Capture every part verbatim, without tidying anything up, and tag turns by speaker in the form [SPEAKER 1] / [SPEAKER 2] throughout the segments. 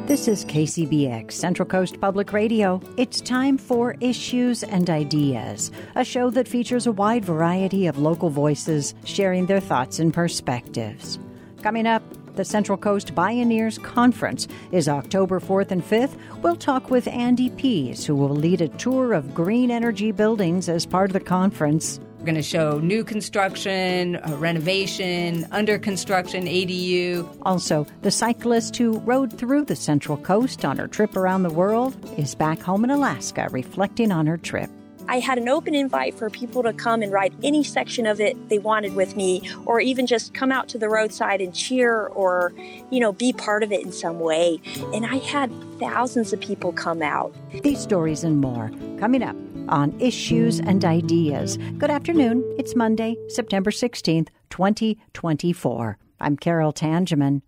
[SPEAKER 1] This is K C B X, Central Coast Public Radio. It's time for Issues and Ideas, a show that features a wide variety of local voices sharing their thoughts and perspectives. Coming up, the Central Coast Bioneers Conference is October fourth and fifth. We'll talk with Andy Pease, who will lead a tour of green energy buildings as part of the conference.
[SPEAKER 2] We're going to show new construction, uh, renovation, under construction, A D U.
[SPEAKER 1] Also, the cyclist who rode through the Central Coast on her trip around the world is back home in Alaska reflecting on her trip.
[SPEAKER 3] I had an open invite for people to come and ride any section of it they wanted with me, or even just come out to the roadside and cheer or, you know, be part of it in some way. And I had thousands of people come out.
[SPEAKER 1] These stories and more coming up on Issues and Ideas. Good afternoon. It's Monday, September sixteenth, twenty twenty-four. I'm Carol Tangeman.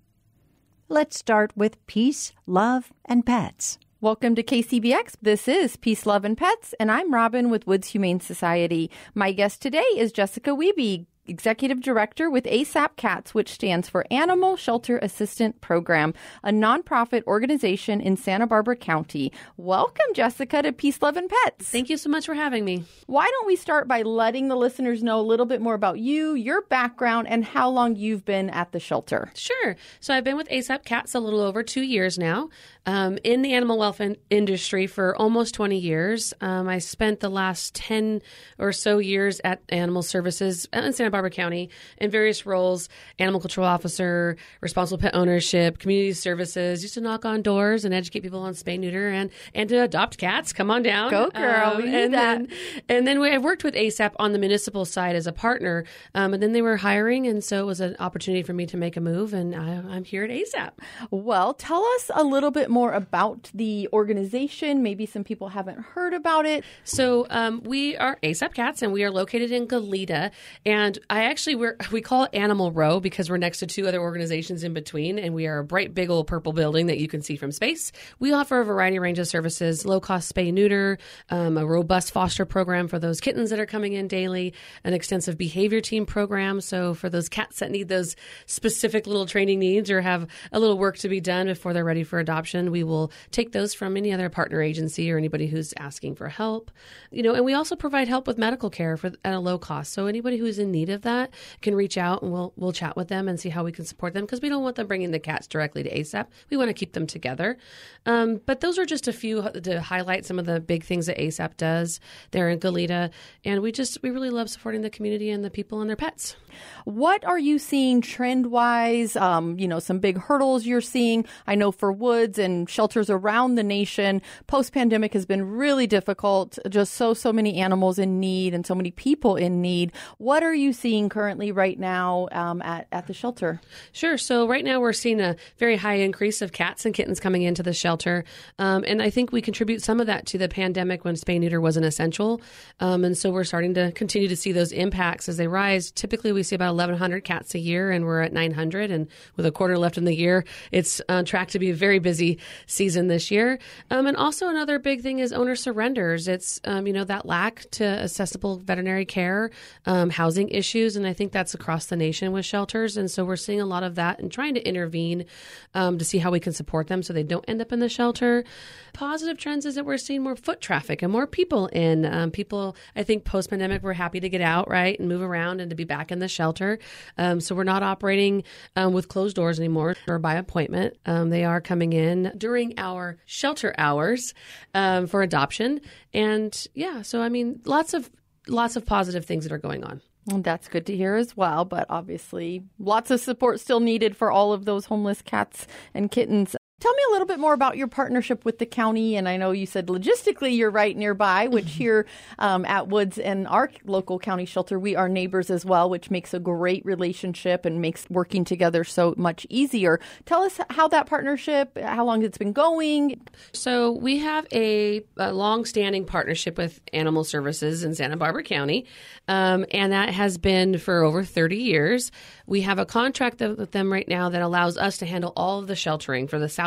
[SPEAKER 1] Let's start with peace, love, and pets.
[SPEAKER 4] Welcome to K C B X. This is Peace, Love, and Pets, and I'm Robin with Woods Humane Society. My guest today is Jessica Wiebe, Executive Director with ASAP Cats, which stands for Animal Shelter Assistant Program, a nonprofit organization in Santa Barbara County. Welcome, Jessica, to Peace, Love, and Pets.
[SPEAKER 5] Thank you so much for having me.
[SPEAKER 4] Why don't we start by letting the listeners know a little bit more about you, your background, and how long you've been at the shelter?
[SPEAKER 5] Sure. So I've been with ASAP Cats a little over two years now. Um, in the animal welfare industry for almost twenty years. Um, I spent the last ten or so years at Animal Services in Santa Barbara County in various roles: animal control officer, responsible pet ownership, community services. Used to knock on doors and educate people on spay, neuter, and and to adopt cats. Come on down,
[SPEAKER 4] go girl.
[SPEAKER 5] Um,
[SPEAKER 4] we need
[SPEAKER 5] and
[SPEAKER 4] that.
[SPEAKER 5] Then, and then we, I worked with ASAP on the municipal side as a partner, um, and then they were hiring, and so it was an opportunity for me to make a move, and I, I'm here at ASAP.
[SPEAKER 4] Well, tell us a little bit more about the organization. Maybe some people haven't heard about it.
[SPEAKER 5] So um, we are ASAP Cats, and we are located in Goleta. And I actually, we're, we call it Animal Row because we're next to two other organizations in between, and we are a bright, big old purple building that you can see from space. We offer a variety range of services: low-cost spay, neuter, um, a robust foster program for those kittens that are coming in daily, an extensive behavior team program. So for those cats that need those specific little training needs or have a little work to be done before they're ready for adoption, we will take those from any other partner agency or anybody who's asking for help. You know, and we also provide help with medical care for at a low cost. So anybody who's in need of that can reach out, and we'll we'll chat with them and see how we can support them, because we don't want them bringing the cats directly to ASAP. We want to keep them together. Um, but those are just a few to highlight some of the big things that ASAP does there in Goleta. And we just we really love supporting the community and the people and their pets.
[SPEAKER 4] What are you seeing trend-wise? Um, you know, some big hurdles you're seeing. I know for Woods and shelters around the nation, post-pandemic has been really difficult. Just so, so many animals in need and so many people in need. What are you seeing currently right now um, at, at the shelter?
[SPEAKER 5] Sure. So right now we're seeing a very high increase of cats and kittens coming into the shelter. Um, and I think we contribute some of that to the pandemic when spay neuter wasn't essential. Um, and so we're starting to continue to see those impacts as they rise. Typically we see about eleven hundred cats a year, and we're at nine hundred. And with a quarter left in the year, it's on track to be a very busy season this year. Um, and also another big thing is owner surrenders. It's, um, you know, that lack to accessible veterinary care, um, housing issues. And I think that's across the nation with shelters. And so we're seeing a lot of that and trying to intervene um, to see how we can support them so they don't end up in the shelter. Positive trends is that we're seeing more foot traffic and more people in. Um, people, I think post-pandemic, we're happy to get out, right, and move around and to be back in the shelter. Um, so we're not operating um, with closed doors anymore or by appointment. Um, they are coming in during our shelter hours um, for adoption. And yeah, so I mean, lots of lots of positive things that are going on.
[SPEAKER 4] Well, that's good to hear as well. But obviously, lots of support still needed for all of those homeless cats and kittens. Tell me a little bit more about your partnership with the county. And I know you said logistically you're right nearby, which here um, at Woods and our local county shelter, we are neighbors as well, which makes a great relationship and makes working together so much easier. Tell us how that partnership, how long it's been going.
[SPEAKER 5] So we have a, a long-standing partnership with Animal Services in Santa Barbara County, um, and that has been for over thirty years. We have a contract with them right now that allows us to handle all of the sheltering for the South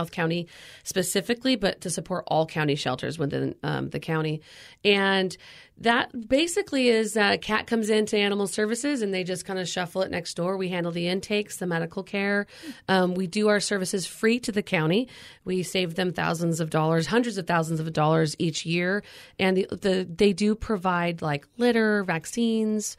[SPEAKER 5] South County specifically, but to support all county shelters within um, the county. And that basically is a uh, cat comes into animal services and they just kind of shuffle it next door. We handle the intakes, the medical care. Um, we do our services free to the county. We save them thousands of dollars, hundreds of thousands of dollars each year. And the, the they do provide like litter, vaccines.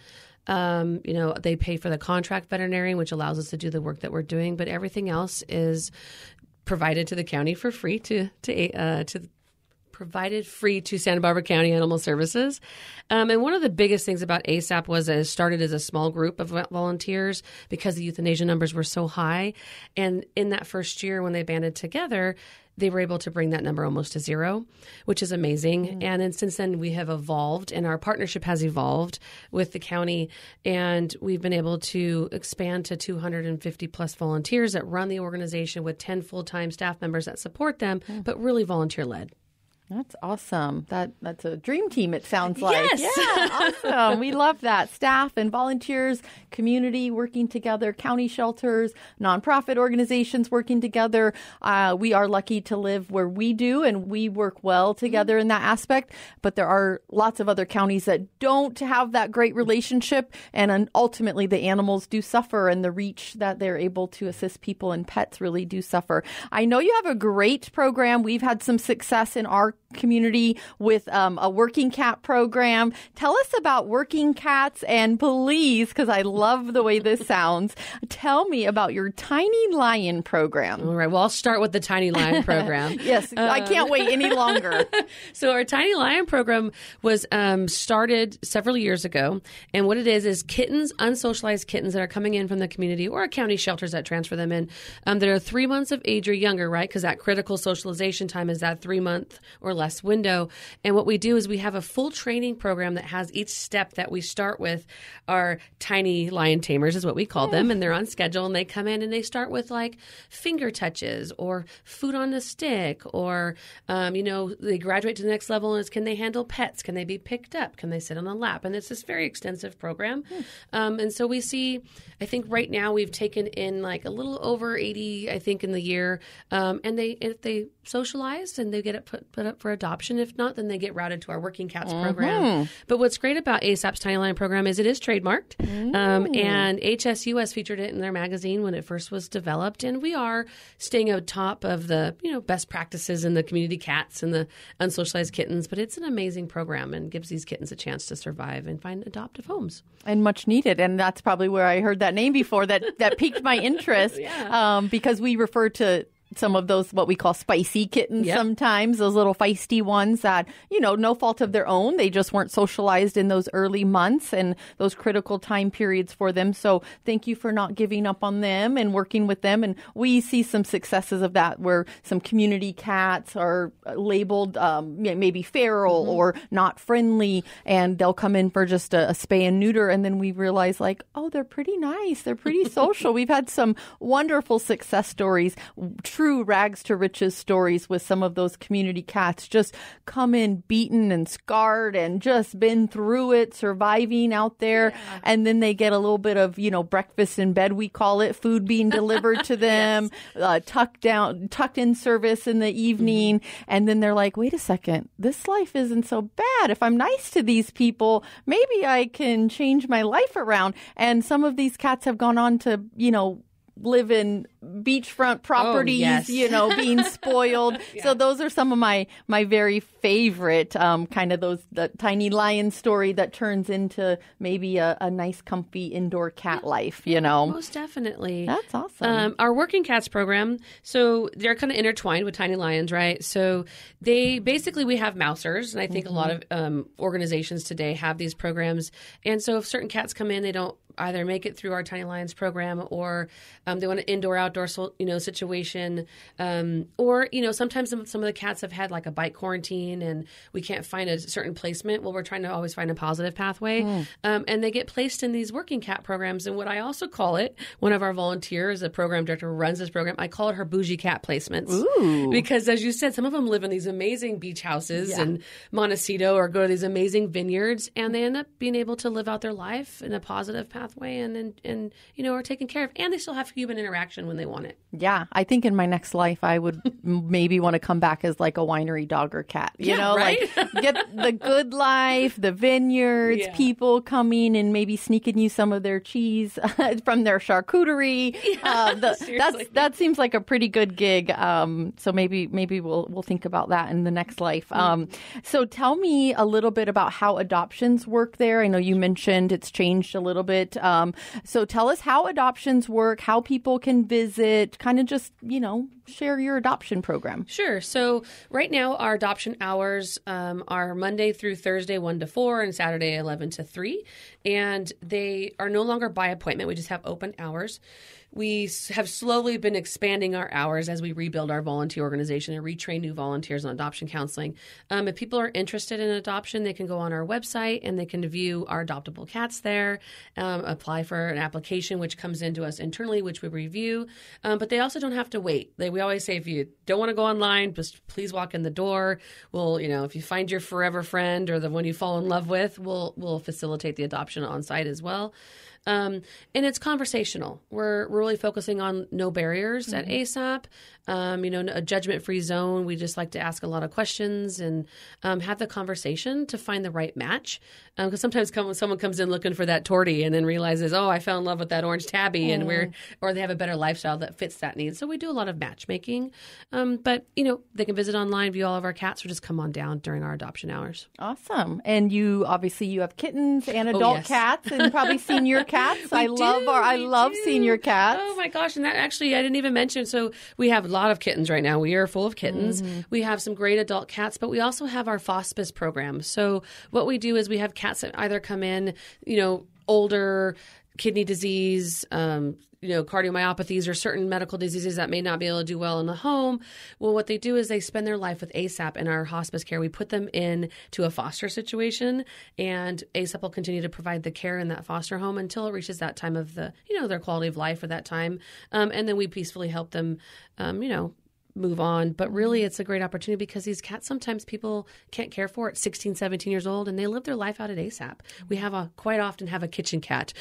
[SPEAKER 5] Um, you know, they pay for the contract veterinarian, which allows us to do the work that we're doing. But everything else is provided to the county for free to to uh, to provided free to Santa Barbara County Animal Services. Um, and one of the biggest things about A S A P was that it started as a small group of volunteers because the euthanasia numbers were so high. And in that first year when they banded together, they were able to bring that number almost to zero, which is amazing. Mm-hmm. And then since then, we have evolved and our partnership has evolved with the county. And we've been able to expand to two hundred fifty plus volunteers that run the organization with ten full-time staff members that support them, mm-hmm. but really volunteer-led.
[SPEAKER 4] That's awesome. That that's a dream team, it sounds like.
[SPEAKER 5] Yes.
[SPEAKER 4] Yeah, awesome. We love that. Staff and volunteers, community working together, county shelters, nonprofit organizations working together. Uh, we are lucky to live where we do, and we work well together mm-hmm. in that aspect. But there are lots of other counties that don't have that great relationship, and ultimately the animals do suffer, and the reach that they're able to assist people and pets really do suffer. I know you have a great program. We've had some success in our community with um, a working cat program. Tell us about working cats, and please, because I love the way this sounds, tell me about your Tiny Lion program.
[SPEAKER 5] All right. Well, I'll start with the Tiny Lion program.
[SPEAKER 4] Yes. Uh, I can't wait any longer.
[SPEAKER 5] So our Tiny Lion program was um, started several years ago. And what it is, is kittens, unsocialized kittens that are coming in from the community or county shelters that transfer them in um, that are three months of age or younger, right? Because that critical socialization time is that three month or less window. And what we do is we have a full training program that has each step that we start with. Our Tiny Lion Tamers is what we call them. And they're on schedule and they come in and they start with like finger touches or food on a stick, or, um, you know, they graduate to the next level and it's, can they handle pets? Can they be picked up? Can they sit on a lap? And it's this very extensive program. Hmm. Um, and so we see, I think right now we've taken in like a little over eighty, I think, in the year. Um, and they, if they socialize and they get it put, put up for adoption. If not, then they get routed to our Working Cats mm-hmm. program. But what's great about A S A P's Tiny Lion program is it is trademarked. Mm. Um, and H S U S featured it in their magazine when it first was developed. And we are staying on top of the, you know, best practices in the community cats and the unsocialized kittens. But it's an amazing program and gives these kittens a chance to survive and find adoptive homes.
[SPEAKER 4] And much needed. And that's probably where I heard that name before that, that piqued my interest yeah. um, because we refer to some of those, what we call spicy kittens yep. sometimes, those little feisty ones that, you know, no fault of their own. They just weren't socialized in those early months and those critical time periods for them. So thank you for not giving up on them and working with them. And we see some successes of that where some community cats are labeled um, maybe feral mm-hmm. or not friendly, and they'll come in for just a, a spay and neuter. And then we realize like, oh, they're pretty nice. They're pretty social. We've had some wonderful success stories. True rags to riches stories with some of those community cats just come in beaten and scarred and just been through it, surviving out there. Yeah. And then they get a little bit of, you know, breakfast in bed, we call it, food being delivered to them, yes. uh, tucked down, tucked in service in the evening. Mm-hmm. And then they're like, wait a second, this life isn't so bad. If I'm nice to these people, maybe I can change my life around. And some of these cats have gone on to, you know, live in beachfront properties, oh, yes. you know, being spoiled. yeah. So those are some of my, my very favorite um, kind of those the Tiny Lion story that turns into maybe a, a nice, comfy indoor cat life, you know.
[SPEAKER 5] Most definitely.
[SPEAKER 4] That's awesome.
[SPEAKER 5] Um, our Working Cats program, so they're kind of intertwined with Tiny Lions, right? So they basically, we have mousers, and I think mm-hmm. a lot of um, organizations today have these programs. And so if certain cats come in, they don't either make it through our Tiny Lions program, or um, they want an indoor outdoor you know situation, um, or you know sometimes some, some of the cats have had like a bite quarantine and we can't find a certain placement. Well, we're trying to always find a positive pathway, mm. um, and they get placed in these Working Cat programs. And what I also call it, one of our volunteers, a program director who runs this program, I call it her bougie cat placements.
[SPEAKER 4] Ooh.
[SPEAKER 5] Because as you said, some of them live in these amazing beach houses
[SPEAKER 4] yeah.
[SPEAKER 5] in Montecito or go to these amazing vineyards, and they end up being able to live out their life in a positive pathway and and, and you know are taken care of, and they still have human interaction when they want it.
[SPEAKER 4] Yeah, I think in my next life, I would maybe want to come back as like a winery dog or cat. You
[SPEAKER 5] Yeah,
[SPEAKER 4] know,
[SPEAKER 5] right?
[SPEAKER 4] like get the good life, the vineyards,
[SPEAKER 5] Yeah.
[SPEAKER 4] people coming and maybe sneaking you some of their cheese from their charcuterie. Uh, the, that's
[SPEAKER 5] seriously.
[SPEAKER 4] that seems like a pretty good gig. Um, so maybe maybe we'll we'll think about that in the next life. Um, so tell me a little bit about how adoptions work there. I know you mentioned it's changed a little bit. Um, so tell us how adoptions work, how people can visit. Kind of just, you know, share your adoption program.
[SPEAKER 5] Sure. So right now our adoption hours um, are Monday through Thursday, one to four, and Saturday, eleven to three. And they are no longer by appointment. We just have open hours. We s- have slowly been expanding our hours as we rebuild our volunteer organization and retrain new volunteers on adoption counseling. Um, if people are interested in adoption, they can go on our website and they can view our adoptable cats there, um, apply for an application, which comes into us internally, which we review. Um, but they also don't have to wait. They, we always say, if you don't want to go online, just please walk in the door. We'll, you know, if you find your forever friend or the one you fall in love with, we'll we'll facilitate the adoption on site as well. Um, and it's conversational. We're really focusing on no barriers mm-hmm. at A S A P, um, you know, a judgment-free zone. We just like to ask a lot of questions and um, have the conversation to find the right match. Because um, sometimes come, someone comes in looking for that tortie and then realizes, oh, I fell in love with that orange tabby, mm. and we're or they have a better lifestyle that fits that need. So we do a lot of matchmaking. Um, but, you know, they can visit online, view all of our cats, or just come on down during our adoption hours.
[SPEAKER 4] Awesome. And you, obviously, you have kittens and adult
[SPEAKER 5] oh, yes.
[SPEAKER 4] cats and probably senior cats. I
[SPEAKER 5] do,
[SPEAKER 4] love our, I
[SPEAKER 5] we
[SPEAKER 4] love
[SPEAKER 5] do.
[SPEAKER 4] senior cats.
[SPEAKER 5] Oh my gosh. And that actually, I didn't even mention. So we have a lot of kittens right now. We are full of kittens. Mm-hmm. We have some great adult cats, but we also have our hospice program. So what we do is we have cats that either come in, you know, older, kidney disease, um, you know, cardiomyopathies or certain medical diseases that may not be able to do well in the home. Well, what they do is they spend their life with A S A P in our hospice care. We put them in to a foster situation, and A S A P will continue to provide the care in that foster home until it reaches that time of the, you know, their quality of life for that time. Um, and then we peacefully help them, um, you know, move on. But really, it's a great opportunity because these cats, sometimes people can't care for at sixteen, seventeen years old, and they live their life out at A S A P. We have a quite often have a kitchen cat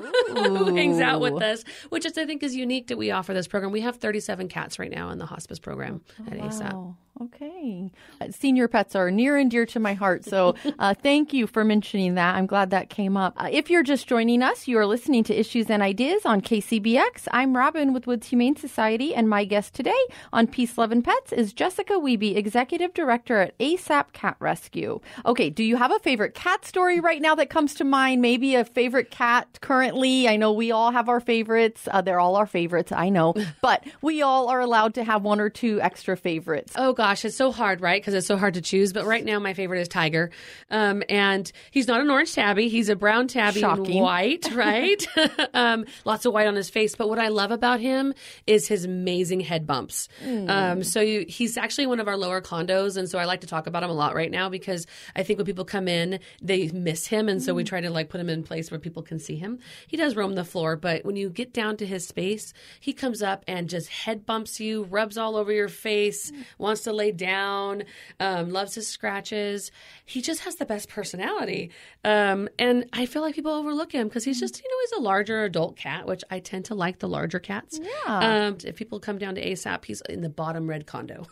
[SPEAKER 5] who hangs out with us, which is, I think, is unique that we offer this program. We have thirty-seven cats right now in the hospice program
[SPEAKER 4] oh,
[SPEAKER 5] at A S A P.
[SPEAKER 4] Wow. Okay. Uh, senior pets are near and dear to my heart. So uh, thank you for mentioning that. I'm glad that came up. Uh, if you're just joining us, you are listening to Issues and Ideas on K C B X. I'm Robin with Woods Humane Society, and my guest today on Peace, Love, and Pets is Jessica Wiebe, Executive Director at A S A P Cat Rescue. Okay, do you have a favorite cat story right now that comes to mind? Maybe a favorite cat currently? I know we all have our favorites. Uh, they're all our favorites, I know. But we all are allowed to have one or two extra favorites.
[SPEAKER 5] Oh, gosh, it's so hard, right? Because it's so hard to choose. But right now, my favorite is Tiger. Um, and he's not an orange tabby. He's a brown tabby
[SPEAKER 4] Shocking.
[SPEAKER 5] in white, right? um, lots of white on his face. But what I love about him is his amazing head bumps. Mm. Um, so you, he's actually one of our lower condos. And so I like to talk about him a lot right now because I think when people come in, they miss him. And so mm. we try to like put him in a place where people can see him. He does roam the floor. But when you get down to his space, he comes up and just head bumps you, rubs all over your face, mm. wants to lay down. Down, um, loves his scratches. He just has the best personality. Um, and I feel like people overlook him because he's just, you know, he's a larger adult cat, which I tend to like the larger cats.
[SPEAKER 4] Yeah.
[SPEAKER 5] Um, if people come down to A S A P, he's in the bottom red condo.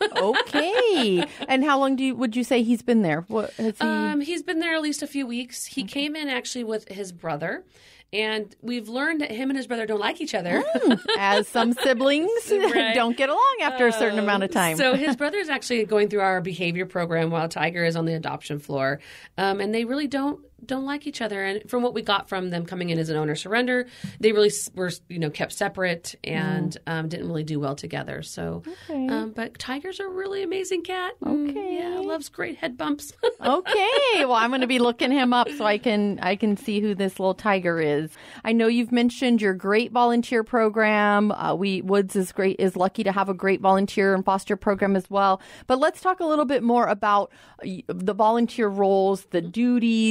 [SPEAKER 4] Okay. And how long do you, would you say he's been there? What has he...
[SPEAKER 5] Um, he's been there at least a few weeks. He okay. came in actually with his brother. And we've learned that him and his brother don't like each other.
[SPEAKER 4] Mm, as some siblings
[SPEAKER 5] right.
[SPEAKER 4] don't get along after a certain
[SPEAKER 5] um,
[SPEAKER 4] amount of time.
[SPEAKER 5] So his brother is actually going through our behavior program while Tiger is on the adoption floor. Um, and they really don't don't like each other. And from what we got from them coming in as an owner surrender, they really were, you know, kept separate and mm. um, didn't really do well together. So,
[SPEAKER 4] okay.
[SPEAKER 5] um, but Tiger's a really amazing cat.
[SPEAKER 4] Okay.
[SPEAKER 5] Mm, yeah, loves great head bumps.
[SPEAKER 4] Okay. Well, I'm going to be looking him up so I can I can see who this little Tiger is. I know you've mentioned your great volunteer program. Uh, we Woods is great is lucky to have a great volunteer and foster program as well. But let's talk a little bit more about the volunteer roles, the duties. Um,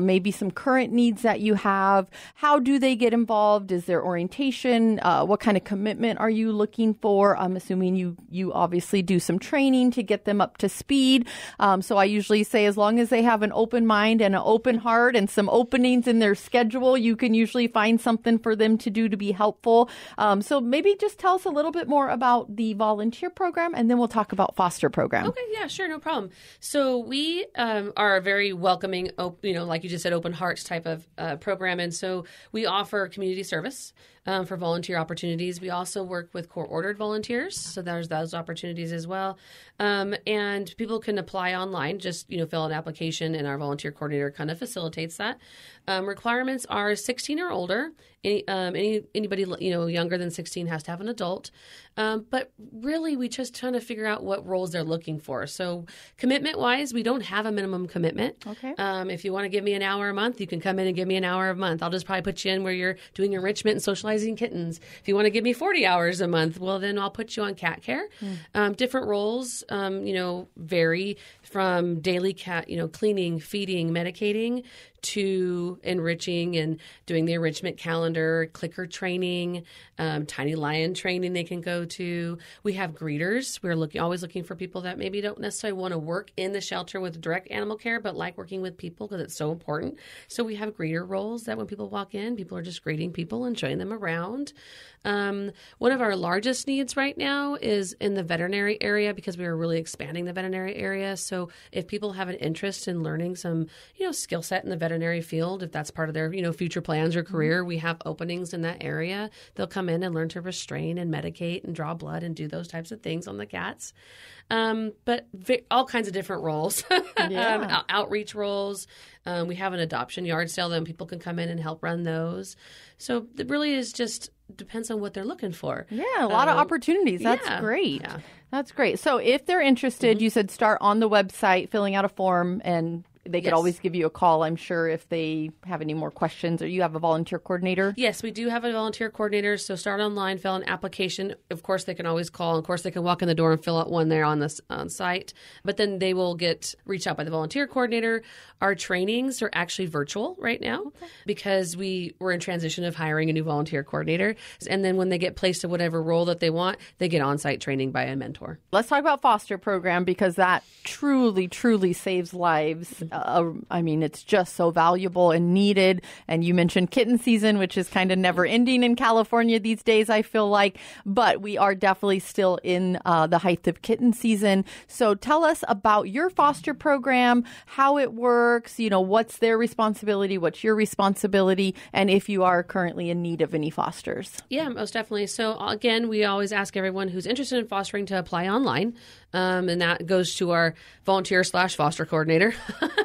[SPEAKER 4] maybe some current needs that you have. How do they get involved? Is there orientation? Uh, what kind of commitment are you looking for? I'm assuming you, you obviously do some training to get them up to speed. Um, so I usually say as long as they have an open mind and an open heart and some openings in their schedule, you can usually find something for them to do to be helpful. Um, so maybe just tell us a little bit more about the volunteer program, and then we'll talk about foster program.
[SPEAKER 5] Okay, yeah, sure, no problem. So we um, are a very welcoming, op- you know, like you just said, open hearts type of uh, program. And so we offer community service um, for volunteer opportunities. We also work with court-ordered volunteers, so there's those opportunities as well. Um, and people can apply online, just, you know, fill an application, and our volunteer coordinator kind of facilitates that. Um, requirements are sixteen or older. Any, um, any anybody you know younger than sixteen has to have an adult. Um, but really, we just trying to figure out what roles they're looking for. So commitment-wise, we don't have a minimum commitment.
[SPEAKER 4] Okay.
[SPEAKER 5] Um, if you want to give me an hour a month, you can come in and give me an hour a month. I'll just probably put you in where you're doing enrichment and socializing kittens. If you want to give me forty hours a month, well, then I'll put you on cat care. Mm. Um, different roles, um, you know, vary from daily cat, you know, cleaning, feeding, medicating, to enriching and doing the enrichment calendar, clicker training, um, tiny lion training they can go to. We have greeters. We're looking always looking for people that maybe don't necessarily want to work in the shelter with direct animal care, but like working with people because it's so important. So we have greeter roles that when people walk in, people are just greeting people and showing them around. Um, one of our largest needs right now is in the veterinary area because we are really expanding the veterinary area. So if people have an interest in learning some, you know, skill set in the veterinary field, if that's part of their, you know, future plans or career, we have openings in that area. They'll come in and learn to restrain and medicate and draw blood and do those types of things on the cats. Um, but vi- all kinds of different roles,
[SPEAKER 4] Yeah.
[SPEAKER 5] um, out- outreach roles. Um, we have an adoption yard sale, then people can come in and help run those. So it really is just depends on what they're looking for.
[SPEAKER 4] Yeah, a lot um, of opportunities. That's
[SPEAKER 5] yeah,
[SPEAKER 4] great.
[SPEAKER 5] Yeah.
[SPEAKER 4] That's great. So if they're interested,
[SPEAKER 5] Mm-hmm.
[SPEAKER 4] you said start on the website, filling out a form, and they could
[SPEAKER 5] Yes.
[SPEAKER 4] always give you a call, I'm sure, if they have any more questions, or you have a volunteer coordinator.
[SPEAKER 5] Yes, we do have a volunteer coordinator. So start online, fill an application. Of course, they can always call. Of course, they can walk in the door and fill out one there on the on site. But then they will get reached out by the volunteer coordinator. Our trainings are actually virtual right now okay. because we we're in transition of hiring a new volunteer coordinator. And then when they get placed to whatever role that they want, they get on-site training by a mentor.
[SPEAKER 4] Let's talk about foster program because that truly, truly saves lives. Uh, I mean, it's just so valuable and needed. And you mentioned kitten season, which is kind of never ending in California these days, I feel like. But we are definitely still in uh, the height of kitten season. So tell us about your foster program, how it works, you know, what's their responsibility, what's your responsibility, and if you are currently in need of any fosters.
[SPEAKER 5] Yeah, most definitely. So again, we always ask everyone who's interested in fostering to apply online. Um, and that goes to our volunteer slash foster coordinator.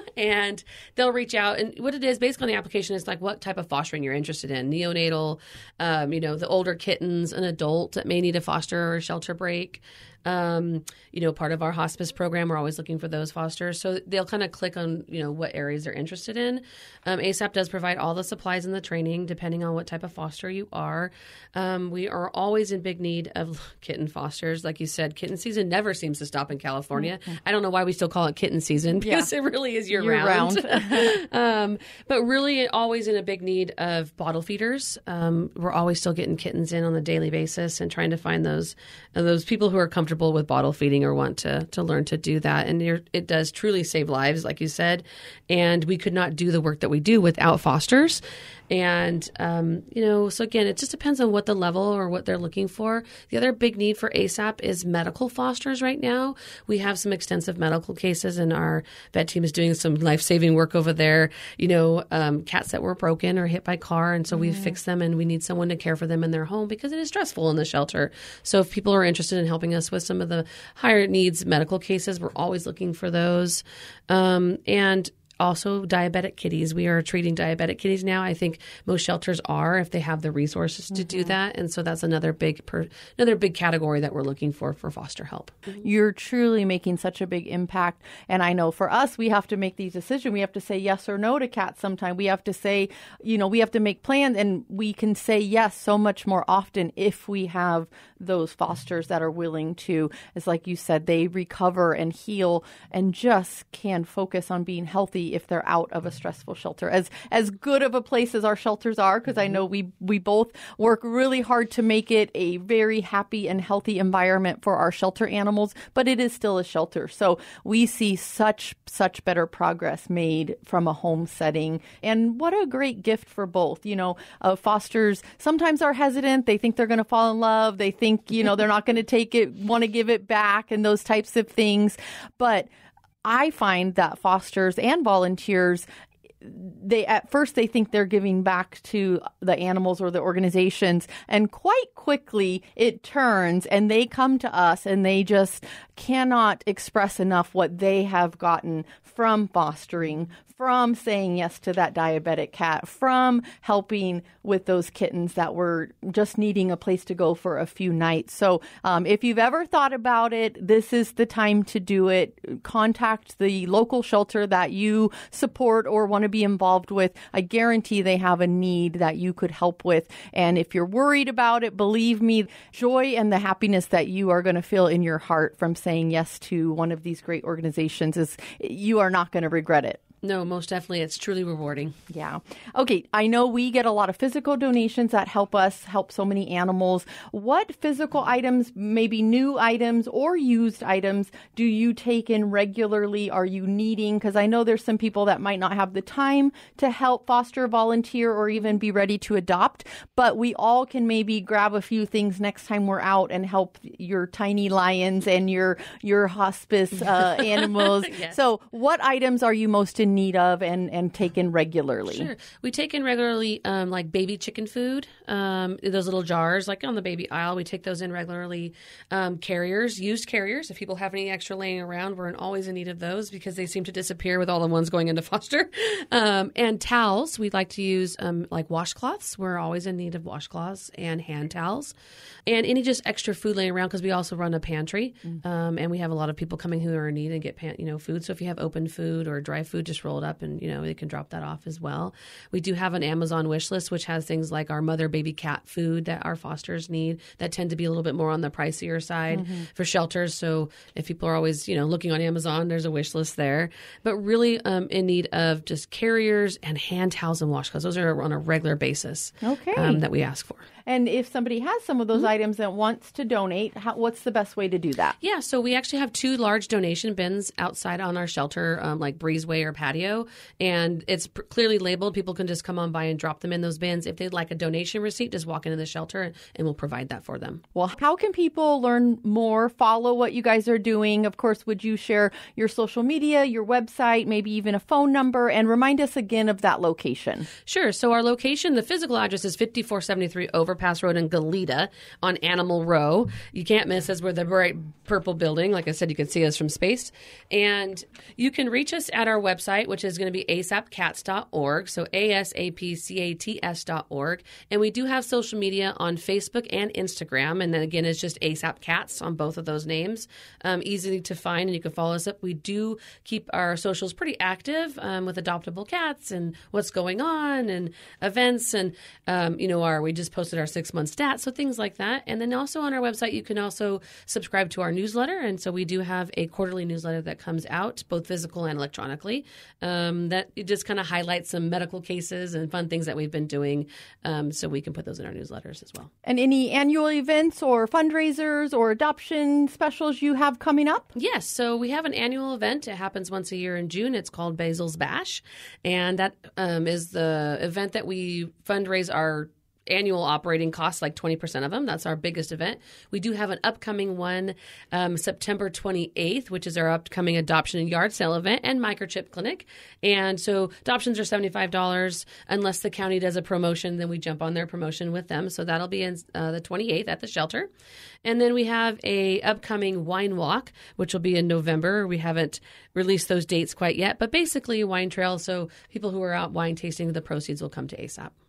[SPEAKER 5] And they'll reach out. And what it is, basically on the application is like what type of fostering you're interested in. Neonatal, um, you know, the older kittens, an adult that may need a foster or a shelter break. Um, you know, part of our hospice program, we're always looking for those fosters. So they'll kind of click on, you know, what areas they're interested in. Um, A S A P does provide all the supplies and the training, depending on what type of foster you are. Um, we are always in big need of kitten fosters. Like you said, kitten season never seems to stop in California. Mm-hmm. I don't know why we still call it kitten season because yeah. it really is year,
[SPEAKER 4] year round.
[SPEAKER 5] round. um, but really always in a big need of bottle feeders. Um, we're always still getting kittens in on a daily basis and trying to find those, uh, those people who are comfortable with bottle feeding or want to to learn to do that. And it does truly save lives, like you said. And we could not do the work that we do without fosters. And, um, you know, so again, it just depends on what the level or what they're looking for. The other big need for A S A P is medical fosters right now. We have some extensive medical cases, and our vet team is doing some life-saving work over there. You know, um, cats that were broken or hit by car, and so mm. we fix them, and we need someone to care for them in their home because it is stressful in the shelter. So if people are interested in helping us with some of the higher needs medical cases, we're always looking for those. Um, and Also, diabetic kitties. We are treating diabetic kitties now. I think most shelters are if they have the resources to mm-hmm. do that. And so that's another big per, another big category that we're looking for for foster help.
[SPEAKER 4] You're truly making such a big impact. And I know for us, we have to make these decisions. We have to say yes or no to cats sometime. We have to say, you know, we have to make plans, and we can say yes so much more often if we have those fosters that are willing to, as like you said, they recover and heal and just can focus on being healthy especially if they're out of a stressful shelter. As as good of a place as our shelters are, because I know we we both work really hard to make it a very happy and healthy environment for our shelter animals, but it is still a shelter. So we see such, such better progress made from a home setting. And what a great gift for both. You know, uh, fosters sometimes are hesitant. They think they're going to fall in love. They think, you know, they're not going to take it, want to give it back and those types of things. But I find that fosters and volunteers, they at first they think they're giving back to the animals or the organizations, and quite quickly it turns and they come to us and they just cannot express enough what they have gotten from fostering, from saying yes to that diabetic cat, from helping with those kittens that were just needing a place to go for a few nights. So um, if you've ever thought about it, this is the time to do it. Contact the local shelter that you support or want to be involved with. I guarantee they have a need that you could help with. And if you're worried about it, believe me, joy and the happiness that you are going to feel in your heart from saying yes to one of these great organizations is you are not going to regret it.
[SPEAKER 5] No, most definitely. It's truly rewarding.
[SPEAKER 4] Yeah. Okay. I know we get a lot of physical donations that help us help so many animals. What physical items, maybe new items or used items, do you take in regularly? Are you needing? Because I know there's some people that might not have the time to help foster, volunteer, or even be ready to adopt. But we all can maybe grab a few things next time we're out and help your tiny lions and your your hospice uh, animals. Yes. So what items are you most in need of and, and taken regularly?
[SPEAKER 5] Sure. We take in regularly um, like baby chicken food, um, those little jars, like on the baby aisle. We take those in regularly. Um, carriers, used carriers. If people have any extra laying around, we're always in need of those because they seem to disappear with all the ones going into foster. Um, and towels. We'd like to use um, like washcloths. We're always in need of washcloths and hand towels. And any just extra food laying around because we also run a pantry. Mm-hmm. Um, and we have a lot of people coming who are in need and get pan- you know food. So if you have open food or dry food, just rolled up and, you know, they can drop that off as well. We do have an Amazon wish list, which has things like our mother baby cat food that our fosters need that tend to be a little bit more on the pricier side mm-hmm. for shelters. So if people are always, you know, looking on Amazon, there's a wish list there. But really um, in need of just carriers and hand towels and washcloths. Those are on a regular basis
[SPEAKER 4] okay.
[SPEAKER 5] um, that we ask for.
[SPEAKER 4] And if somebody has some of those mm-hmm. items and wants to donate, how, what's the best way to do that?
[SPEAKER 5] Yeah, so we actually have two large donation bins outside on our shelter, um, like breezeway or patio, and it's pr- clearly labeled. People can just come on by and drop them in those bins. If they'd like a donation receipt, just walk into the shelter and, and we'll provide that for them.
[SPEAKER 4] Well, how can people learn more, follow what you guys are doing? Of course, would you share your social media, your website, maybe even a phone number, and remind us again of that location?
[SPEAKER 5] Sure. So our location, the physical address is fifty-four seventy-three Overpass Road in Goleta on Animal Row. You can't miss us. We're the bright purple building. Like I said, you can see us from space. And you can reach us at our website, which is going to be A S A P cats dot org. So A S A P C A T S dot org. And we do have social media on Facebook and Instagram. And then again, it's just A S A P Cats on both of those names. Um, easy to find, and you can follow us up. We do keep our socials pretty active um, with adoptable cats and what's going on and events. And, um, you know, our we just posted our six month stats, so things like that. And then also on our website, you can also subscribe to our newsletter. And so we do have a quarterly newsletter that comes out, both physical and electronically, um, that just kind of highlights some medical cases and fun things that we've been doing. Um, so we can put those in our newsletters as well.
[SPEAKER 4] And any annual events or fundraisers or adoption specials you have coming up?
[SPEAKER 5] Yes. So we have an annual event. It happens once a year in June. It's called Basil's Bash. And that um, is the event that we fundraise our annual operating costs, like twenty percent of them. That's our biggest event. We do have an upcoming one um, September twenty-eighth, which is our upcoming adoption and yard sale event and microchip clinic. And so adoptions are seventy-five dollars. Unless the county does a promotion, then we jump on their promotion with them. So that'll be in uh, the twenty-eighth at the shelter. And then we have a upcoming wine walk, which will be in November. We haven't released those dates quite yet, but basically a wine trail. So people who are out wine tasting, the proceeds will come to A S A P.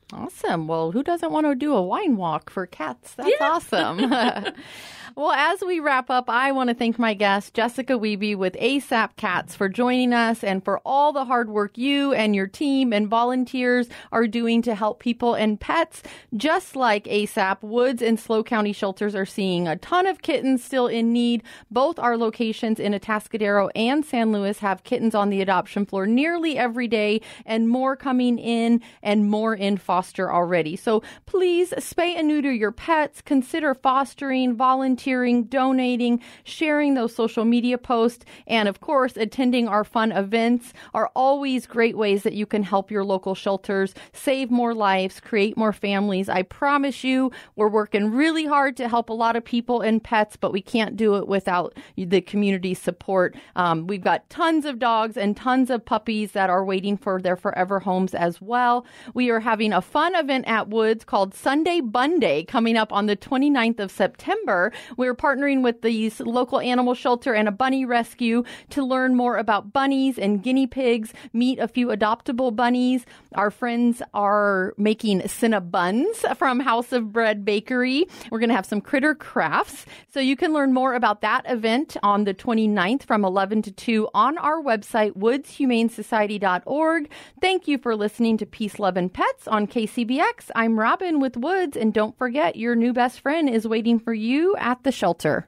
[SPEAKER 4] Awesome. Well, who doesn't want to do a wine walk for cats? That's
[SPEAKER 2] Yeah.
[SPEAKER 4] awesome. Well, as we wrap up, I want to thank my guest, Jessica Wiebe with ASAP Cats, for joining us and for all the hard work you and your team and volunteers are doing to help people and pets. Just like ASAP, Woods and SLO County shelters are seeing a ton of kittens still in need. Both our locations in Atascadero and San Luis have kittens on the adoption floor nearly every day, and more coming in and more in foster already. So please spay and neuter your pets. Consider fostering, volunteering, donating, sharing those social media posts, and of course, attending our fun events are always great ways that you can help your local shelters save more lives, create more families. I promise you, we're working really hard to help a lot of people and pets, but we can't do it without the community support. Um, we've got tons of dogs and tons of puppies that are waiting for their forever homes as well. We are having a fun event at Woods called Sunday Bun Day coming up on the twenty-ninth of September. We're partnering with the local animal shelter and a bunny rescue to learn more about bunnies and guinea pigs, meet a few adoptable bunnies. Our friends are making Cinnabuns from House of Bread Bakery. We're going to have some critter crafts. So you can learn more about that event on the twenty-ninth from eleven to two on our website, woods humane society dot org. Thank you for listening to Peace, Love, and Pets on K C B X. I'm Robin with Woods, and don't forget, your new best friend is waiting for you at the shelter.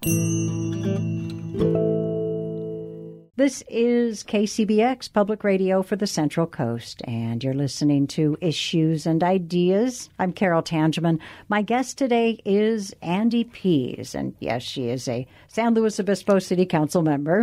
[SPEAKER 1] This is K C B X Public Radio for the Central Coast, and you're listening to Issues and Ideas. I'm Carol Tangeman. My guest today is Andy Pease, and yes, she is a San Luis Obispo City Council member.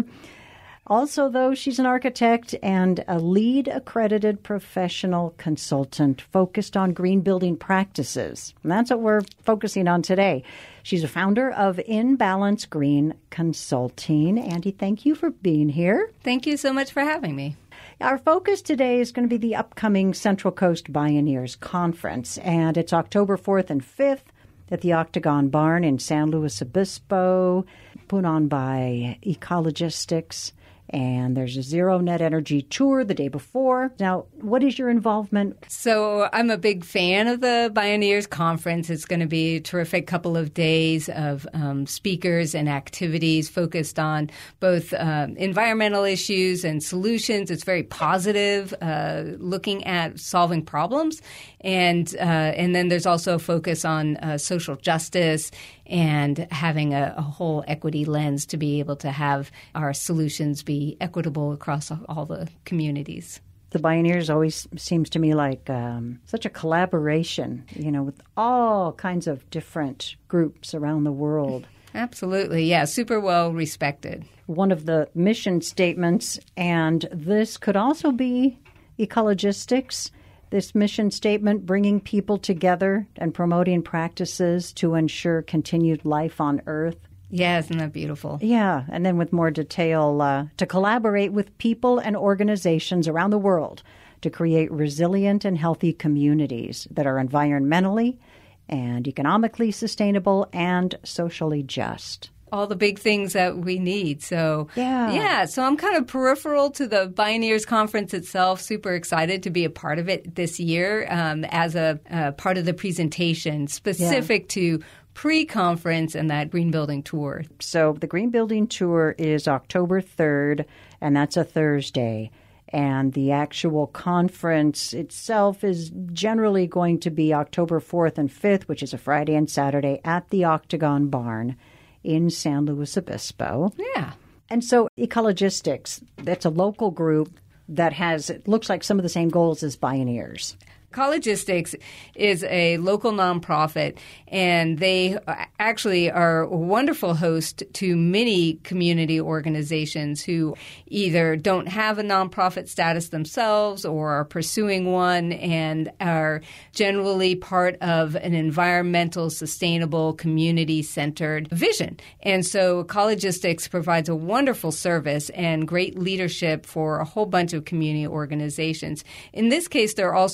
[SPEAKER 1] Also, though, she's an architect and a LEED accredited professional consultant focused on green building practices. And that's what we're focusing on today. She's a founder of In Balance Green Consulting. Andy, thank you for being here.
[SPEAKER 2] Thank you so much for having me.
[SPEAKER 1] Our focus today is going to be the upcoming Central Coast Bioneers Conference, and it's October fourth and fifth at the Octagon Barn in San Luis Obispo, put on by Ecologistics. And there's a Zero Net Energy tour the day before. Now, what is your involvement?
[SPEAKER 2] So I'm a big fan of the Bioneers Conference. It's going to be a terrific couple of days of um, speakers and activities focused on both um, environmental issues and solutions. It's very positive, uh, looking at solving problems. And, uh, and then there's also a focus on uh, social justice and having a, a whole equity lens to be able to have our solutions be equitable across all the communities.
[SPEAKER 1] The Bioneers always seems to me like um, such a collaboration, you know, with all kinds of different groups around the world.
[SPEAKER 2] Absolutely. Yeah, super well respected.
[SPEAKER 1] One of the mission statements, and this could also be Ecologistics, this mission statement, bringing people together and promoting practices to ensure continued life on Earth.
[SPEAKER 2] Yeah, isn't that beautiful?
[SPEAKER 1] Yeah, and then with more detail, uh, to collaborate with people and organizations around the world to create resilient and healthy communities that are environmentally and economically sustainable and socially just.
[SPEAKER 2] All the big things that we need. So,
[SPEAKER 1] yeah.
[SPEAKER 2] yeah, so I'm kind of peripheral to the Bioneers Conference itself, super excited to be a part of it this year um, as a uh, part of the presentation specific yeah. to pre-conference and that Green Building Tour.
[SPEAKER 1] So the Green Building Tour is October third, and that's a Thursday. And the actual conference itself is generally going to be October fourth and fifth, which is a Friday and Saturday, at the Octagon Barn in San Luis Obispo.
[SPEAKER 2] Yeah.
[SPEAKER 1] And so Ecologistics, that's a local group that has, it looks like some of the same goals as Bioneers.
[SPEAKER 2] Ecologistics is a local nonprofit, and they actually are a wonderful host to many community organizations who either don't have a nonprofit status themselves or are pursuing one and are generally part of an environmental, sustainable, community-centered vision. And so Ecologistics provides a wonderful service and great leadership for a whole bunch of community organizations. In this case, they're also the main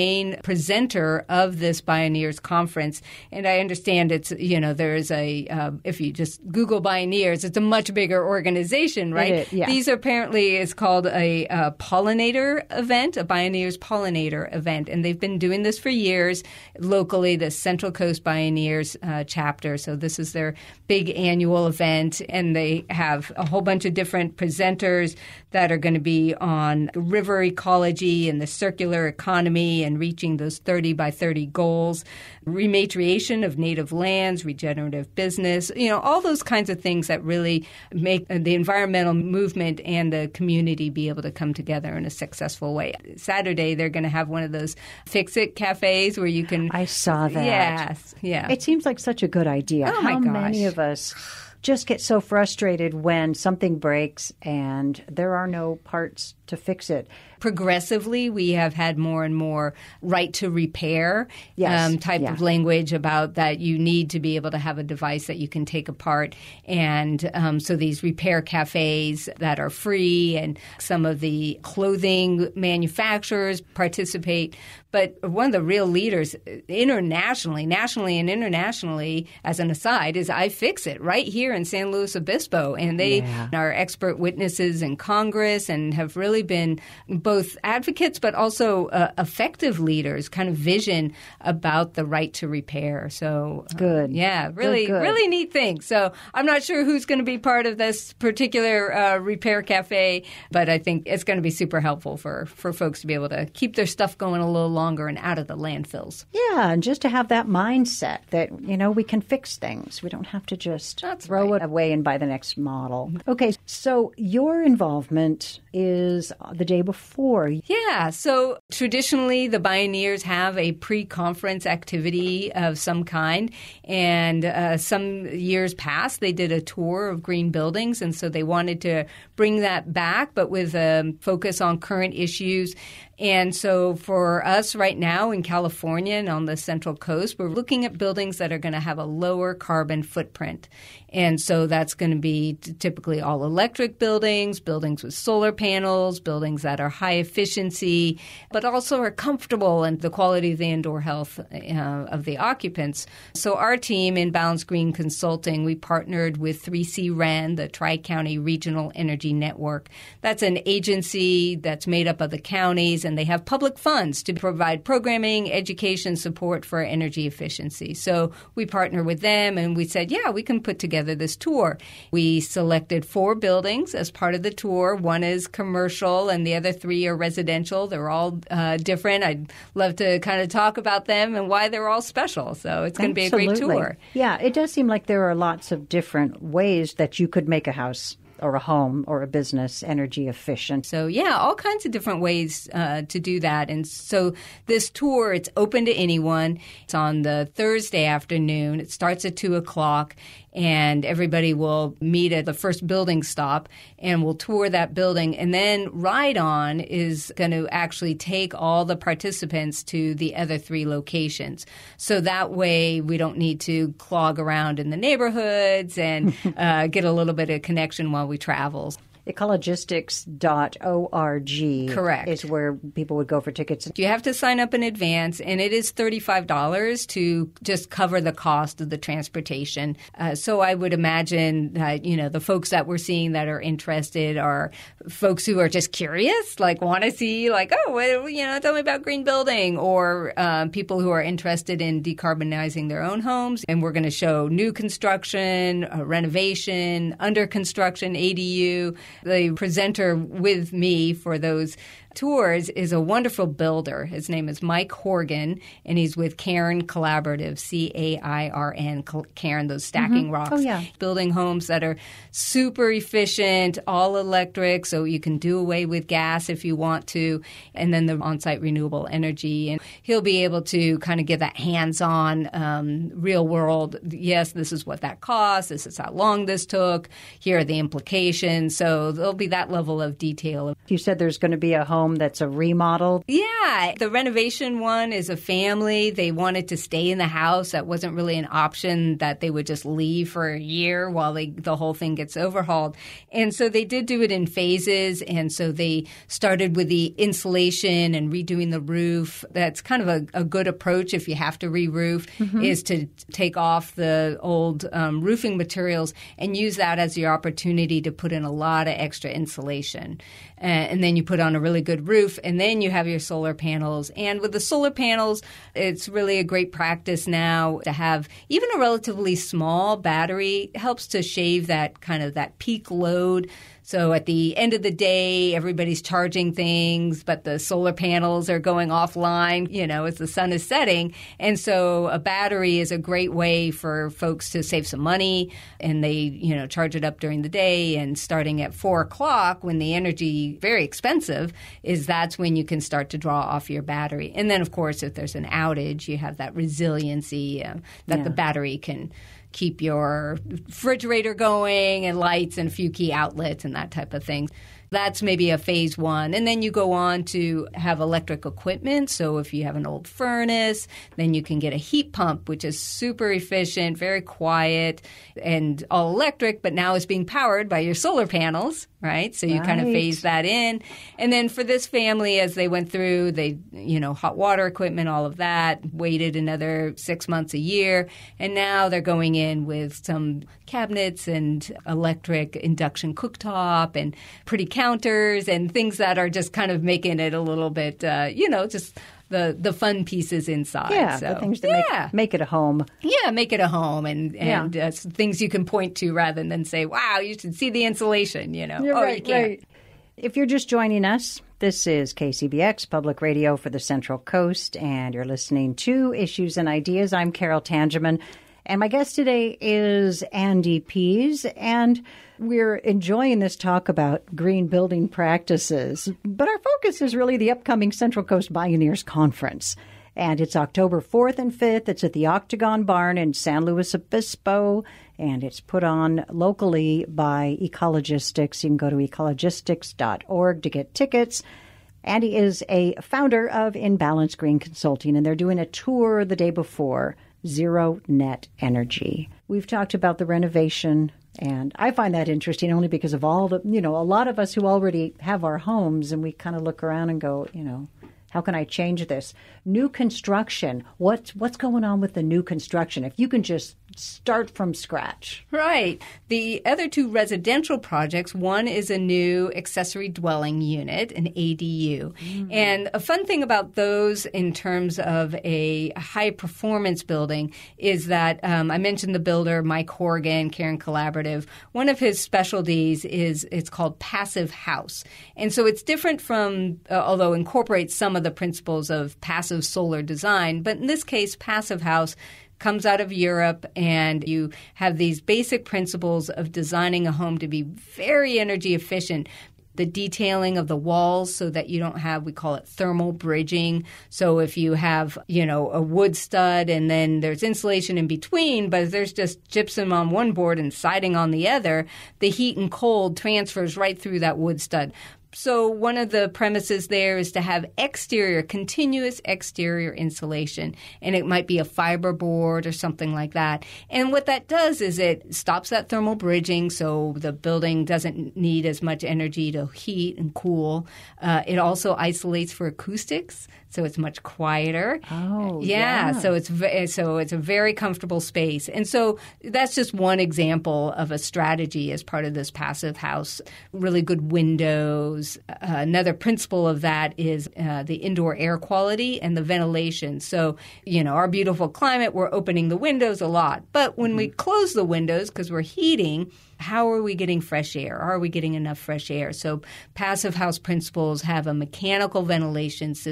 [SPEAKER 2] main presenter of this Bioneers conference. And I understand it's, you know, there's a, uh, if you just Google Bioneers, it's a much bigger organization, right?
[SPEAKER 1] It is, yeah.
[SPEAKER 2] These are apparently, it's called a, uh pollinator event, a Bioneers pollinator event. And they've been doing this for years locally, the Central Coast Bioneers uh, chapter. So this is their big annual event. And they have a whole bunch of different presenters that are going to be on river ecology and the circular economy and reaching those thirty by thirty goals, rematriation of native lands, regenerative business, you know, all those kinds of things that really make the environmental movement and the community be able to come together in a successful way. Saturday, they're going to have one of those Fix-It cafes where you can...
[SPEAKER 1] I saw that.
[SPEAKER 2] Yes, yeah.
[SPEAKER 1] It seems like such a good idea.
[SPEAKER 2] Oh, my
[SPEAKER 1] How
[SPEAKER 2] gosh.
[SPEAKER 1] many of us just get so frustrated when something breaks and there are no parts to fix it?
[SPEAKER 2] Progressively, we have had more and more right to repair
[SPEAKER 1] Yes,
[SPEAKER 2] um, type
[SPEAKER 1] yeah.
[SPEAKER 2] of language about that you need to be able to have a device that you can take apart. And um, so these repair cafes that are free, and some of the clothing manufacturers participate. But one of the real leaders internationally, nationally and internationally, as an aside, is iFixit right here in San Luis Obispo. And they
[SPEAKER 1] Yeah.
[SPEAKER 2] are expert witnesses in Congress and have really been both advocates but also uh, effective leaders, kind of vision about the right to repair. So uh,
[SPEAKER 1] Good.
[SPEAKER 2] yeah, really,
[SPEAKER 1] Good, good.
[SPEAKER 2] really neat thing. So I'm not sure who's going to be part of this particular uh, repair cafe, but I think it's going to be super helpful for, for folks to be able to keep their stuff going a little longer and out of the landfills.
[SPEAKER 1] Yeah, and just to have that mindset that, you know, we can fix things. We don't have to just
[SPEAKER 2] That's
[SPEAKER 1] throw
[SPEAKER 2] right.
[SPEAKER 1] it away and buy the next model. Okay, so your involvement is the day before.
[SPEAKER 2] Yeah. So traditionally, the Bioneers have a pre-conference activity of some kind. And uh, some years past, they did a tour of green buildings. And so they wanted to bring that back, but with a focus on current issues. And so for us right now in California and on the Central Coast, we're looking at buildings that are going to have a lower carbon footprint. And so that's going to be typically all electric buildings, buildings with solar panels, buildings that are high efficiency, but also are comfortable and the quality of the indoor health uh, of the occupants. So our team in Balance Green Consulting, we partnered with three C R E N, the Tri-County Regional Energy Network. That's an agency that's made up of the counties, and they have public funds to provide programming, education, support for energy efficiency. So we partner with them, and we said, yeah, we can put together this tour. We selected four buildings as part of the tour. One is commercial, and the other three are residential. They're all uh, different. I'd love to kind of talk about them and why they're all special. So it's going to be a great
[SPEAKER 1] Absolutely.
[SPEAKER 2] tour.
[SPEAKER 1] Yeah, it does seem like there are lots of different ways that you could make a house or a home or a business energy efficient.
[SPEAKER 2] So, yeah, all kinds of different ways uh, to do that. And so this tour, it's open to anyone. It's on the Thursday afternoon. It starts at two o'clock. And everybody will meet at the first building stop, and we'll tour that building. And then Ride On is going to actually take all the participants to the other three locations. So that way we don't need to clog around in the neighborhoods and uh, get a little bit of connection while we travel. Ecologistics dot org
[SPEAKER 1] Correct. Is where people would go for tickets.
[SPEAKER 2] You have to sign up in advance, and it is thirty-five dollars to just cover the cost of the transportation. Uh, so I would imagine that, you know, the folks that we're seeing that are interested are folks who are just curious, like want to see, like, oh, well, you know, tell me about green building, or um, people who are interested in decarbonizing their own homes. And we're going to show new construction, uh, renovation, under construction, A D U. The presenter with me for those tours is a wonderful builder. His name is Mike Horgan, and he's with Cairn Collaborative, C A I R N, Cairn, those stacking
[SPEAKER 1] mm-hmm.
[SPEAKER 2] rocks.
[SPEAKER 1] Oh, yeah.
[SPEAKER 2] Building homes that are super efficient, all electric, so you can do away with gas if you want to, and then the on-site renewable energy. And he'll be able to kind of give that hands-on, um, real-world, yes, this is what that costs, this is how long this took, here are the implications. So there'll be that level of detail.
[SPEAKER 1] You said there's going to be a home home that's a remodel?
[SPEAKER 2] Yeah. The renovation one is a family. They wanted to stay in the house. That wasn't really an option that they would just leave for a year while they, the whole thing gets overhauled. And so they did do it in phases. And so they started with the insulation and redoing the roof. That's kind of a, a good approach if you have to re-roof, mm-hmm. is to take off the old um, roofing materials and use that as your opportunity to put in a lot of extra insulation. Uh, and then you put on a really good roof, and then you have your solar panels. And with the solar panels, it's really a great practice now to have even a relatively small battery. Helps to shave that kind of that peak load. So at the end of the day, everybody's charging things, but the solar panels are going offline, you know, as the sun is setting. And so a battery is a great way for folks to save some money, and they, you know, charge it up during the day. And starting at four o'clock, when the energy very expensive, is that's when you can start to draw off your battery. And then, of course, if there's an outage, you have that resiliency uh, that yeah. the battery can keep your refrigerator going and lights and a few key outlets and that type of thing. That's maybe a phase one. And then you go on to have electric equipment. So if you have an old furnace, then you can get a heat pump, which is super efficient, very quiet, and all electric, but now is being powered by your solar panels, right? So you right. kind of phase that in. And then for this family, as they went through, they, you know, hot water equipment, all of that, waited another six months, a year. And now they're going in with some cabinets and electric induction cooktop and pretty counters and things that are just kind of making it a little bit, uh, you know, just the, the fun pieces inside.
[SPEAKER 1] Yeah,
[SPEAKER 2] so,
[SPEAKER 1] the things that
[SPEAKER 2] yeah.
[SPEAKER 1] make, make it a home.
[SPEAKER 2] Yeah, make it a home and, and
[SPEAKER 1] yeah.
[SPEAKER 2] uh, things you can point to rather than say, wow, you should see the insulation, you know.
[SPEAKER 1] You're
[SPEAKER 2] oh,
[SPEAKER 1] right,
[SPEAKER 2] you can't.
[SPEAKER 1] Right. If you're just joining us, this is K C B X Public Radio for the Central Coast, and you're listening to Issues and Ideas. I'm Carol Tangeman. And my guest today is Andy Pease, and we're enjoying this talk about green building practices. But our focus is really the upcoming Central Coast Bioneers Conference. And it's October fourth and fifth. It's at the Octagon Barn in San Luis Obispo, and it's put on locally by Ecologistics. You can go to ecologistics dot org to get tickets. Andy is a founder of Imbalance Green Consulting, and they're doing a tour the day before, Zero Net Energy. We've talked about the renovation, and I find that interesting only because of all the, you know, a lot of us who already have our homes, and we kind of look around and go, you know, how can I change this? New construction. What's, what's going on with the new construction? If you can just start from scratch.
[SPEAKER 2] Right. The other two residential projects, one is a new accessory dwelling unit, an A D U. Mm. And a fun thing about those in terms of a high-performance building is that um, I mentioned the builder, Mike Horgan, Caring Collaborative. One of his specialties is it's called Passive House. And so it's different from, uh, although incorporates some of the principles of passive solar design, but in this case, Passive House comes out of Europe, and you have these basic principles of designing a home to be very energy efficient. The detailing of the walls so that you don't have, we call it thermal bridging. So if you have, you know, a wood stud and then there's insulation in between, but if there's just gypsum on one board and siding on the other, the heat and cold transfers right through that wood stud. So one of the premises there is to have exterior, continuous exterior insulation, and it might be a fiber board or something like that. And what that does is it stops that thermal bridging, so the building doesn't need as much energy to heat and cool. Uh, it also isolates for acoustics, so it's much quieter.
[SPEAKER 1] Oh,
[SPEAKER 2] yeah.
[SPEAKER 1] yeah.
[SPEAKER 2] So it's v- so it's a very comfortable space, and so that's just one example of a strategy as part of this Passive House. Really good windows. Uh, another principle of that is uh, the indoor air quality and the ventilation. So, you know, our beautiful climate, we're opening the windows a lot. But when mm-hmm. we close the windows because we're heating, how are we getting fresh air? Are we getting enough fresh air? So Passive House principles have a mechanical ventilation system with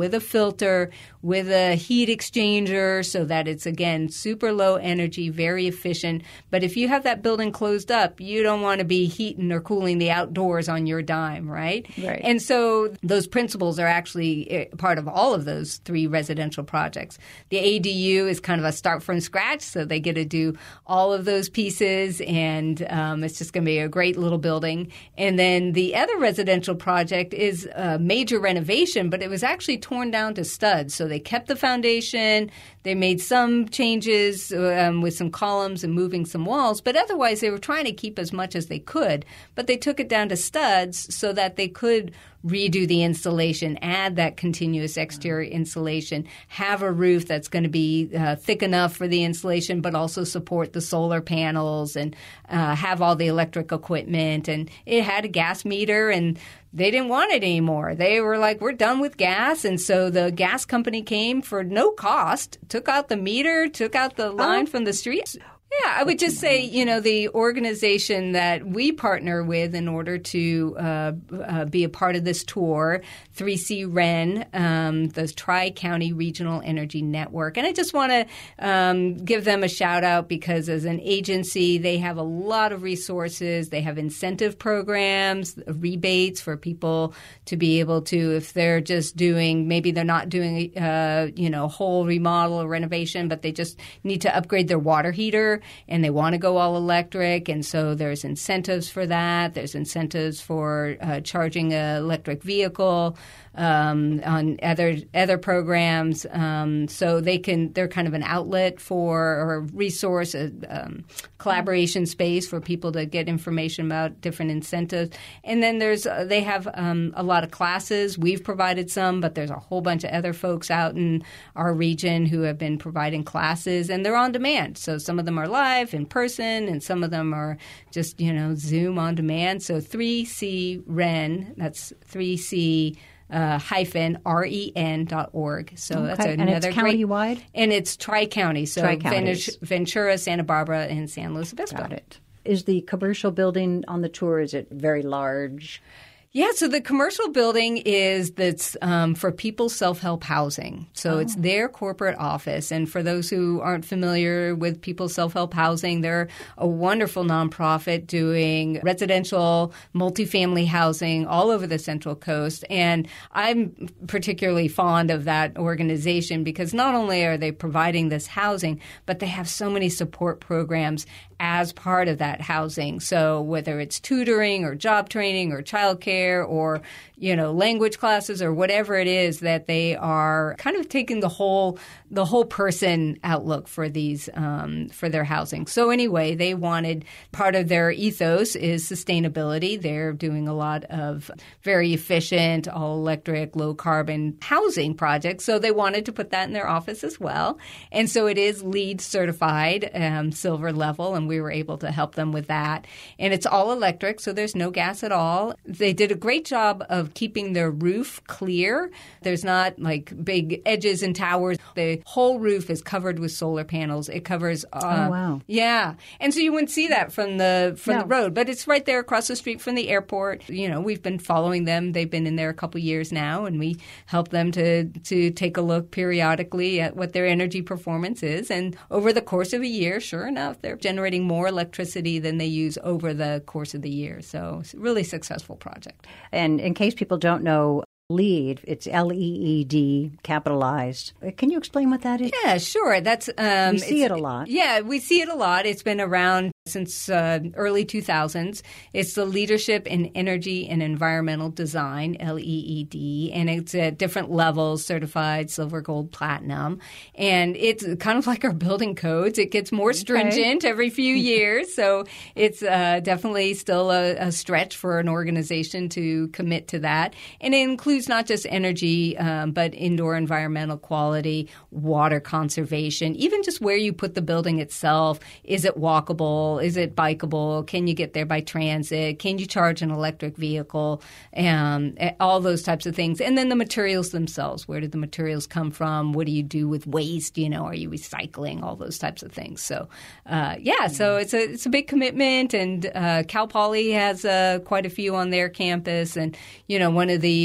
[SPEAKER 2] with a filter, with a heat exchanger so that it's, again, super low energy, very efficient. But if you have that building closed up, you don't want to be heating or cooling the outdoors on your dime, right?
[SPEAKER 4] Right.
[SPEAKER 2] And so those principles are actually part of all of those three residential projects. The A D U is kind of a start from scratch, so they get to do all of those pieces, and um, it's just going to be a great little building. And then the other residential project is a major renovation, but it was actually torn down to studs. So they kept the foundation. They made some changes um, with some columns and moving some walls, but otherwise they were trying to keep as much as they could. But they took it down to studs so that they could redo the insulation, add that continuous exterior insulation, have a roof that's going to be uh, thick enough for the insulation but also support the solar panels, and uh, have all the electric equipment. And it had a gas meter, and they didn't want it anymore. They were like, we're done with gas. And so the gas company came for no cost, took out the meter, took out the line oh. from the street. Yeah, I would just say, you know, the organization that we partner with in order to uh, uh, be a part of this tour, three C R E N, um, the Tri-County Regional Energy Network. And I just want to um, give them a shout out because as an agency, they have a lot of resources. They have incentive programs, rebates for people to be able to, if they're just doing, maybe they're not doing, uh, you know, whole remodel or renovation, but they just need to upgrade their water heater and they want to go all electric. And so there's incentives for that. There's incentives for uh, charging an electric vehicle um, on other other programs. Um, so they can they're kind of an outlet for or a resource, a um, collaboration space for people to get information about different incentives. And then there's uh, they have um, a lot of classes. We've provided some, but there's a whole bunch of other folks out in our region who have been providing classes, and they're on demand. So some of them are live in person, and some of them are just, you know, Zoom on demand. So three C R E N, that's three C uh, hyphen R E N dot org. So
[SPEAKER 1] okay.
[SPEAKER 2] that's another
[SPEAKER 1] and it's countywide?
[SPEAKER 2] Great, and it's Tri-County. So
[SPEAKER 1] Tri-counties.
[SPEAKER 2] Ventura, Santa Barbara, and San Luis Obispo.
[SPEAKER 1] Got it. Is the commercial building on the tour, is it very large?
[SPEAKER 2] Yeah, so the commercial building is that's um, for people's self-help housing. So oh. it's their corporate office. And for those who aren't familiar with People's Self-Help Housing, they're a wonderful nonprofit doing residential, multifamily housing all over the Central Coast. And I'm particularly fond of that organization because not only are they providing this housing, but they have so many support programs as part of that housing. So whether it's tutoring or job training or childcare or, you know, language classes or whatever it is, that they are kind of taking the whole the whole person outlook for these um, for their housing. So anyway, they wanted part of their ethos is sustainability. They're doing a lot of very efficient, all electric, low carbon housing projects. So they wanted to put that in their office as well. And so it is LEED certified, um, silver level, and we were able to help them with that. And it's all electric, so there's no gas at all. They did a great job of keeping their roof clear. There's not like big edges and towers. The whole roof is covered with solar panels. It covers uh,
[SPEAKER 1] oh, wow.
[SPEAKER 2] Yeah. And so you wouldn't see that from the from
[SPEAKER 1] no.
[SPEAKER 2] the road, but it's right there across the street from the airport. You know, we've been following them. They've been in there a couple years now, and we help them to to take a look periodically at what their energy performance is. And over the course of a year, sure enough, they're generating more electricity than they use over the course of the year. So it's a really successful project.
[SPEAKER 1] And in case people don't know, LEED, it's L E E D, capitalized. Can you explain what that is?
[SPEAKER 2] Yeah, sure. That's um,
[SPEAKER 1] we see it a lot.
[SPEAKER 2] Yeah, we see it a lot. It's been around since uh, early two thousands. It's the Leadership in Energy and Environmental Design, L E E D, and it's at different levels, certified, silver, gold, platinum. And it's kind of like our building codes. It gets more stringent okay. every few years. So it's uh, definitely still a, a stretch for an organization to commit to that. And it includes not just energy, um, but indoor environmental quality, water conservation, even just where you put the building itself. Is it walkable? Is it bikeable? Can you get there by transit? Can you charge an electric vehicle? Um, all those types of things. And then the materials themselves. Where did the materials come from? What do you do with waste? You know, are you recycling? All those types of things. So, uh, yeah, mm-hmm. so it's a it's a big commitment. And uh, Cal Poly has uh, quite a few on their campus. And, you know, one of the very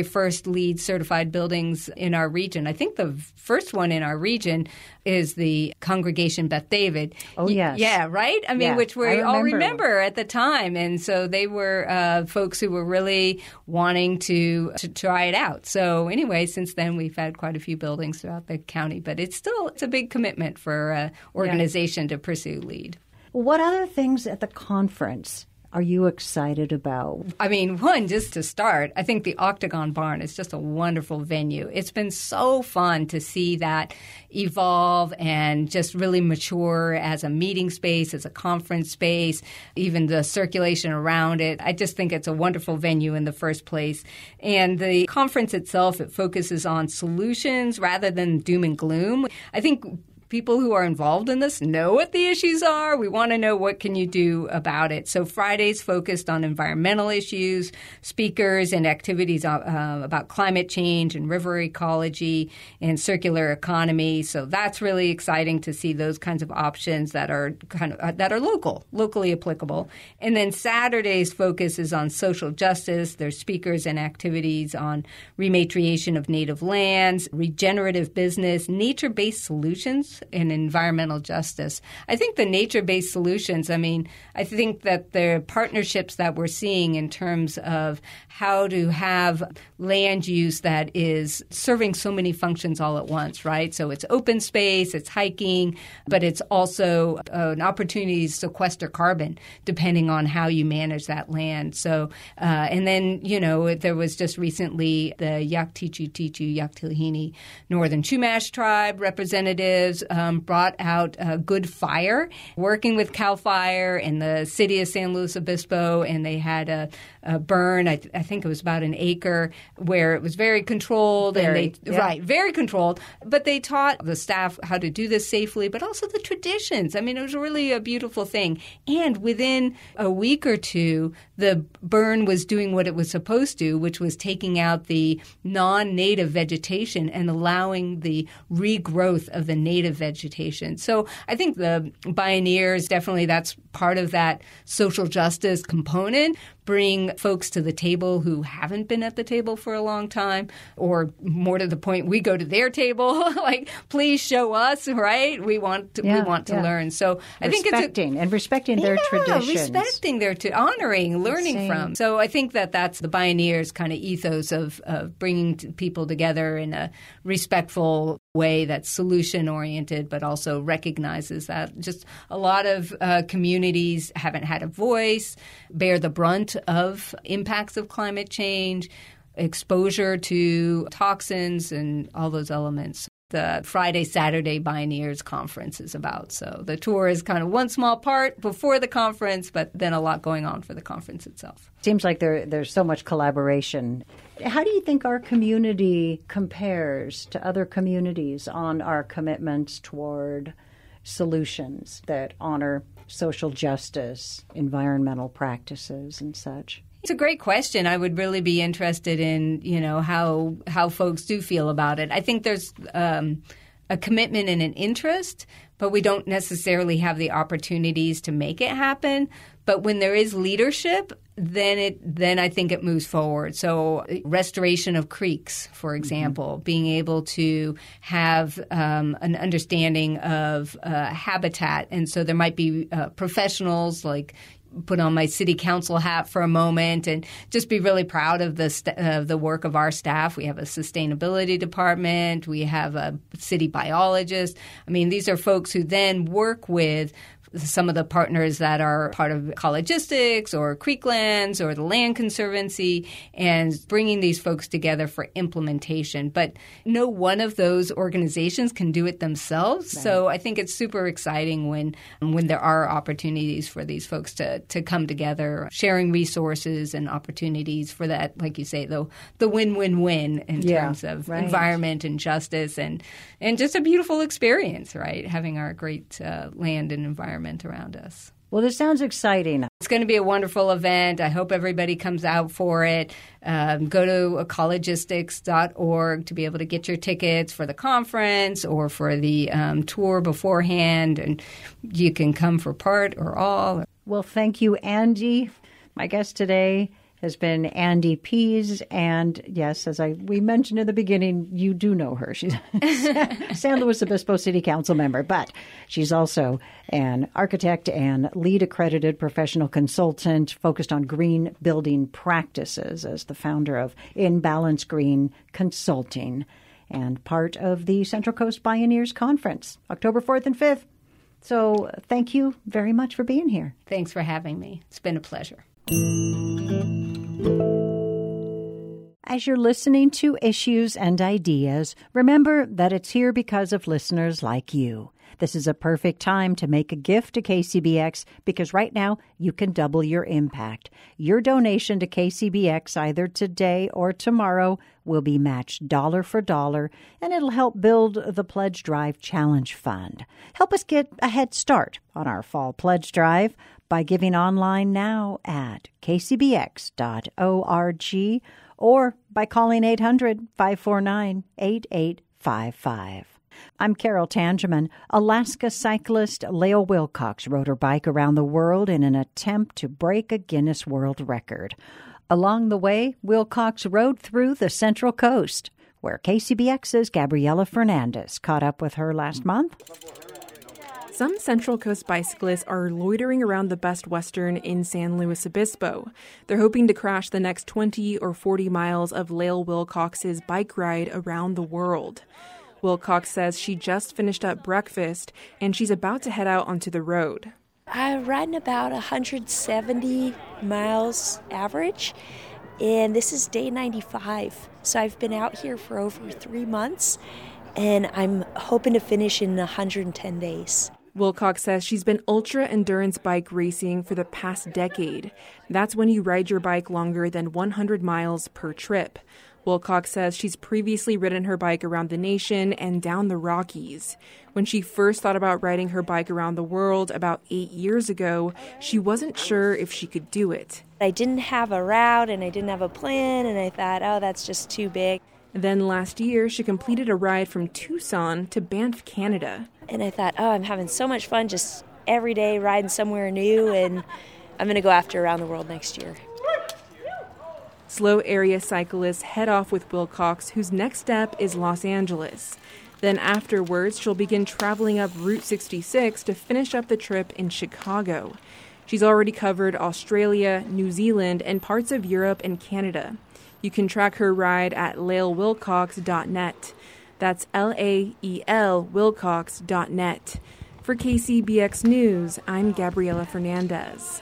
[SPEAKER 2] first LEED certified buildings in our region. I think the first one in our region is the Congregation Beth David.
[SPEAKER 1] Oh, yes.
[SPEAKER 2] Yeah, right? I mean,
[SPEAKER 1] yeah,
[SPEAKER 2] which we
[SPEAKER 1] remember.
[SPEAKER 2] all remember at the time. And so they were uh, folks who were really wanting to, to try it out. So anyway, since then, we've had quite a few buildings throughout the county. But it's still it's a big commitment for an organization yeah. to pursue LEED.
[SPEAKER 1] What other things at the conference are you excited about?
[SPEAKER 2] I mean, one, just to start, I think the Octagon Barn is just a wonderful venue. It's been so fun to see that evolve and just really mature as a meeting space, as a conference space, even the circulation around it. I just think it's a wonderful venue in the first place. And the conference itself, it focuses on solutions rather than doom and gloom. I think people who are involved in this know what the issues are. We want to know what can you do about it. So Friday's focused on environmental issues, speakers and activities uh, about climate change and river ecology and circular economy. So that's really exciting to see those kinds of options that are kind of uh, that are local, locally applicable. And then Saturday's focus is on social justice. There's speakers and activities on rematriation of native lands, regenerative business, nature-based solutions, and environmental justice. I think the nature-based solutions, I mean, I think that the partnerships that we're seeing in terms of how to have land use that is serving so many functions all at once, right? So it's open space, it's hiking, but it's also an opportunity to sequester carbon depending on how you manage that land. So, uh, and then, you know, there was just recently the Yaktichu Tichu Yaktilhini Northern Chumash tribe representatives Um, brought out uh, Good Fire, working with CAL FIRE and the city of San Luis Obispo, and they had a, a burn, I, th- I think it was about an acre, where it was very controlled.
[SPEAKER 1] Very,
[SPEAKER 2] and they,
[SPEAKER 1] yeah.
[SPEAKER 2] Right, very controlled. But they taught the staff how to do this safely, but also the traditions. I mean, it was really a beautiful thing. And within a week or two, the burn was doing what it was supposed to, which was taking out the non-native vegetation and allowing the regrowth of the native vegetation. So I think the Bioneers, definitely that's part of that social justice component, bring folks to the table who haven't been at the table for a long time, or more to the point, we go to their table, like, please show us, right? We want to,
[SPEAKER 1] yeah,
[SPEAKER 2] we want to
[SPEAKER 1] yeah.
[SPEAKER 2] learn. So I think it's
[SPEAKER 1] respecting and respecting their
[SPEAKER 2] yeah,
[SPEAKER 1] traditions.
[SPEAKER 2] respecting their, to honoring, learning
[SPEAKER 1] Same.
[SPEAKER 2] from. So I think that that's the Bioneers' kind of ethos of, of bringing t- people together in a respectful way that's solution-oriented, but also recognizes that just a lot of uh, communities haven't had a voice, bear the brunt of impacts of climate change, exposure to toxins, and all those elements. The Friday, Saturday Bioneers Conference is about. So the tour is kind of one small part before the conference, but then a lot going on for the conference itself.
[SPEAKER 1] Seems like there there's so much collaboration. How do you think our community compares to other communities on our commitments toward solutions that honor social justice, environmental practices, and such?
[SPEAKER 2] It's a great question. I would really be interested in, you know, how how folks do feel about it. I think there's um, a commitment and an interest, but we don't necessarily have the opportunities to make it happen. But when there is leadership, then it then I think it moves forward. So restoration of creeks, for example, mm-hmm. being able to have um, an understanding of uh, habitat. And so there might be uh, professionals like put on my city council hat for a moment and just be really proud of the st- uh, the work of our staff. We have a sustainability department. We have a city biologist. I mean, these are folks who then work with some of the partners that are part of Ecologistics or Creeklands or the Land Conservancy, and bringing these folks together for implementation. But no one of those organizations can do it themselves. Right. So I think it's super exciting when when there are opportunities for these folks to, to come together, sharing resources and opportunities for that, like you say, the, the win-win-win in
[SPEAKER 1] yeah,
[SPEAKER 2] terms of
[SPEAKER 1] right.
[SPEAKER 2] environment and justice, and, and just a beautiful experience, right, having our great uh, land and environment around us.
[SPEAKER 1] Well, this sounds exciting.
[SPEAKER 2] It's going to be a wonderful event. I hope everybody comes out for it. Um, go to ecologistics dot org to be able to get your tickets for the conference or for the um, tour beforehand, and you can come for part or all.
[SPEAKER 1] Well, thank you, Angie. My guest today has been Andy Pease. And yes, as I we mentioned in the beginning, you do know her. She's a San Luis Obispo City Council member, but she's also an architect and lead accredited professional consultant focused on green building practices as the founder of In Balance Green Consulting and part of the Central Coast Bioneers Conference, October fourth and fifth. So thank you very much for being here.
[SPEAKER 2] Thanks for having me. It's been a pleasure.
[SPEAKER 1] As you're listening to Issues and Ideas, remember that it's here because of listeners like you. This is a perfect time to make a gift to K C B X because right now you can double your impact. Your donation to K C B X either today or tomorrow will be matched dollar for dollar, and it'll help build the Pledge Drive Challenge Fund. Help us get a head start on our fall pledge drive by giving online now at k c b x dot org or by calling eight hundred, five four nine, eight eight five five. I'm Carol Tangeman. Alaska cyclist Lael Wilcox rode her bike around the world in an attempt to break a Guinness World Record. Along the way, Wilcox rode through the Central Coast, where K C B X's Gabriela Fernandez caught up with her last month.
[SPEAKER 6] Some Central Coast bicyclists are loitering around the Best Western in San Luis Obispo. They're hoping to crash the next twenty or forty miles of Lael Wilcox's bike ride around the world. Wilcox says she just finished up breakfast and she's about to head out onto the road.
[SPEAKER 3] I'm riding about one hundred seventy miles average, and this is day ninety-five. So I've been out here for over three months, and I'm hoping to finish in one hundred ten days.
[SPEAKER 6] Wilcox says she's been ultra-endurance bike racing for the past decade. That's when you ride your bike longer than one hundred miles per trip. Wilcox says she's previously ridden her bike around the nation and down the Rockies. When she first thought about riding her bike around the world about eight years ago, she wasn't sure if she could do it.
[SPEAKER 3] I didn't have a route and I didn't have a plan, and I thought, oh, that's just too big.
[SPEAKER 6] Then last year, she completed a ride from Tucson to Banff, Canada.
[SPEAKER 3] And I thought, oh, I'm having so much fun just every day riding somewhere new, and I'm going to go after around the world next year.
[SPEAKER 6] Slow area cyclists head off with Wilcox, whose next step is Los Angeles. Then afterwards, she'll begin traveling up Route sixty-six to finish up the trip in Chicago. She's already covered Australia, New Zealand, and parts of Europe and Canada. You can track her ride at lael wilcox dot net. That's L A E L Wilcox dot net. For K C B X News, I'm Gabriela Fernandez.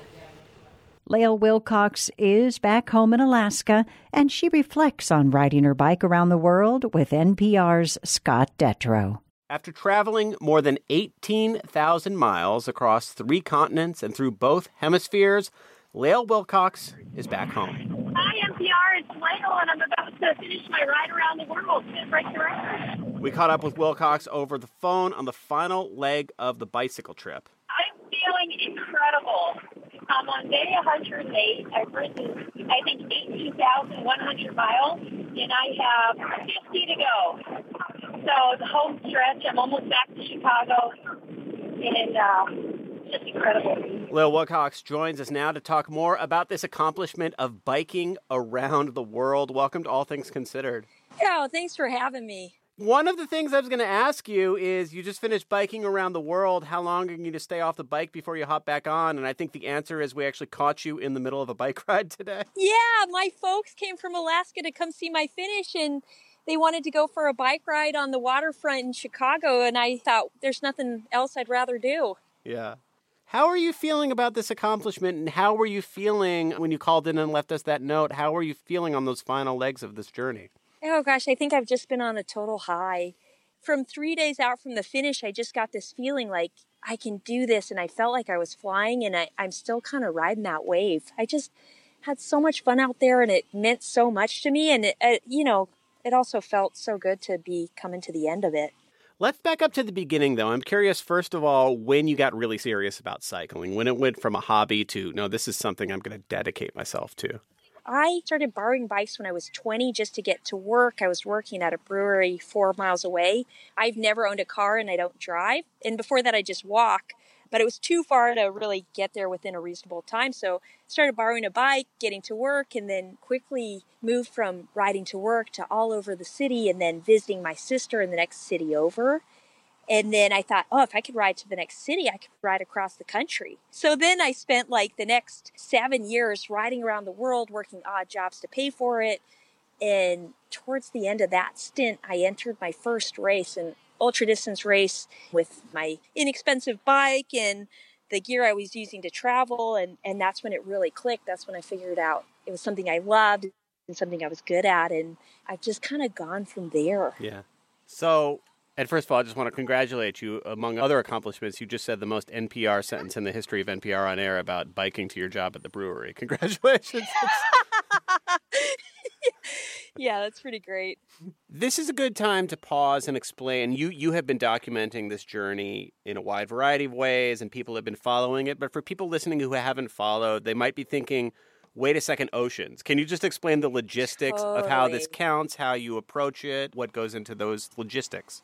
[SPEAKER 1] Lael Wilcox is back home in Alaska, and she reflects on riding her bike around the world with N P R's Scott Detrow.
[SPEAKER 7] After traveling more than eighteen thousand miles across three continents and through both hemispheres, Lael Wilcox is back home.
[SPEAKER 8] Hi, N P R. It's Lael, and I'm about to finish my ride around the world to break the record.
[SPEAKER 7] We caught up with Wilcox over the phone on the final leg of the bicycle trip.
[SPEAKER 8] I'm feeling incredible. I'm on day one hundred eight. I've ridden, I think, eighteen thousand one hundred miles, and I have fifty to go. So the home stretch, I'm almost back to Chicago, and uh, just incredible.
[SPEAKER 7] Lael Wilcox joins us now to talk more about this accomplishment of biking around the world. Welcome to All Things Considered.
[SPEAKER 3] Oh, thanks for having me.
[SPEAKER 7] One of the things I was going to ask you is you just finished biking around the world. How long are you going to stay off the bike before you hop back on? And I think the answer is we actually caught you in the middle of a bike ride today.
[SPEAKER 3] Yeah, my folks came from Alaska to come see my finish, and they wanted to go for a bike ride on the waterfront in Chicago, and I thought there's nothing else I'd rather do.
[SPEAKER 7] Yeah. How are you feeling about this accomplishment, and how were you feeling when you called in and left us that note? How were you feeling on those final legs of this journey?
[SPEAKER 3] Oh, gosh, I think I've just been on a total high. From three days out from the finish, I just got this feeling like I can do this, and I felt like I was flying, and I, I'm still kind of riding that wave. I just had so much fun out there, and it meant so much to me, and, it, uh, you know, it also felt so good to be coming to the end of it.
[SPEAKER 7] Let's back up to the beginning, though. I'm curious, first of all, when you got really serious about cycling, when it went from a hobby to, no, this is something I'm going to dedicate myself to.
[SPEAKER 3] I started borrowing bikes when I was twenty just to get to work. I was working at a brewery four miles away. I've never owned a car and I don't drive. And before that, I just walk. but it was too far to really get there within a reasonable time. So started borrowing a bike, getting to work, and then quickly moved from riding to work to all over the city and then visiting my sister in the next city over. And then I thought, oh, if I could ride to the next city, I could ride across the country. So then I spent like the next seven years riding around the world, working odd jobs to pay for it. And towards the end of that stint, I entered my first race, an ultra distance race with my inexpensive bike and the gear I was using to travel. And, and that's when it really clicked. That's when I figured out it was something I loved and something I was good at. And I've just kind of gone from there.
[SPEAKER 7] Yeah. So... And first of all, I just want to congratulate you. Among other accomplishments, you just said the most N P R sentence in the history of N P R on air about biking to your job at the brewery. Congratulations.
[SPEAKER 3] Yeah, that's pretty great.
[SPEAKER 7] This is a good time to pause and explain. You you have been documenting this journey in a wide variety of ways, and people have been following it. But for people listening who haven't followed, they might be thinking, wait a second, oceans. Can you just explain the logistics
[SPEAKER 3] totally.
[SPEAKER 7] of how this counts, how you approach it, what goes into those logistics?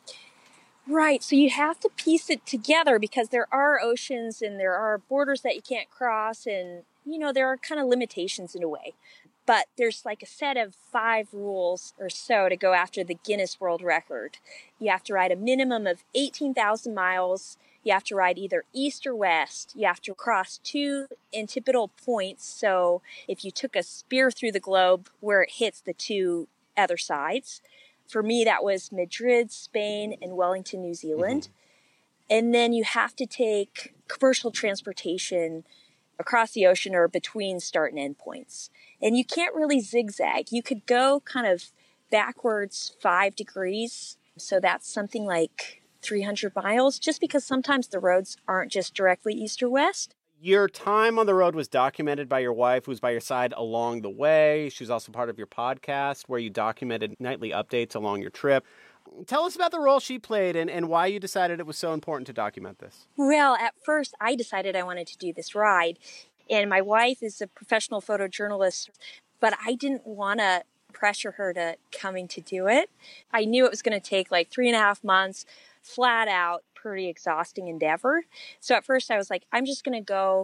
[SPEAKER 3] Right. So you have to piece it together because there are oceans and there are borders that you can't cross. And, you know, there are kind of limitations in a way. But there's like a set of five rules or so to go after the Guinness World Record. You have to ride a minimum of eighteen thousand miles. You have to ride either east or west. You have to cross two antipodal points. So if you took a spear through the globe where it hits the two other sides. For me, that was Madrid, Spain, and Wellington, New Zealand. Mm-hmm. And then you have to take commercial transportation across the ocean or between start and end points. And you can't really zigzag. You could go kind of backwards five degrees. So that's something like three hundred miles, just because sometimes the roads aren't just directly east or west.
[SPEAKER 7] Your time on the road was documented by your wife, who was by your side along the way. She was also part of your podcast, where you documented nightly updates along your trip. Tell us about the role she played and, and why you decided it was so important to document this.
[SPEAKER 3] Well, at first, I decided I wanted to do this ride. And my wife is a professional photojournalist, but I didn't want to pressure her to coming to do it. I knew it was going to take like three and a half months, flat out, pretty exhausting endeavor. So at first I was like, I'm just going to go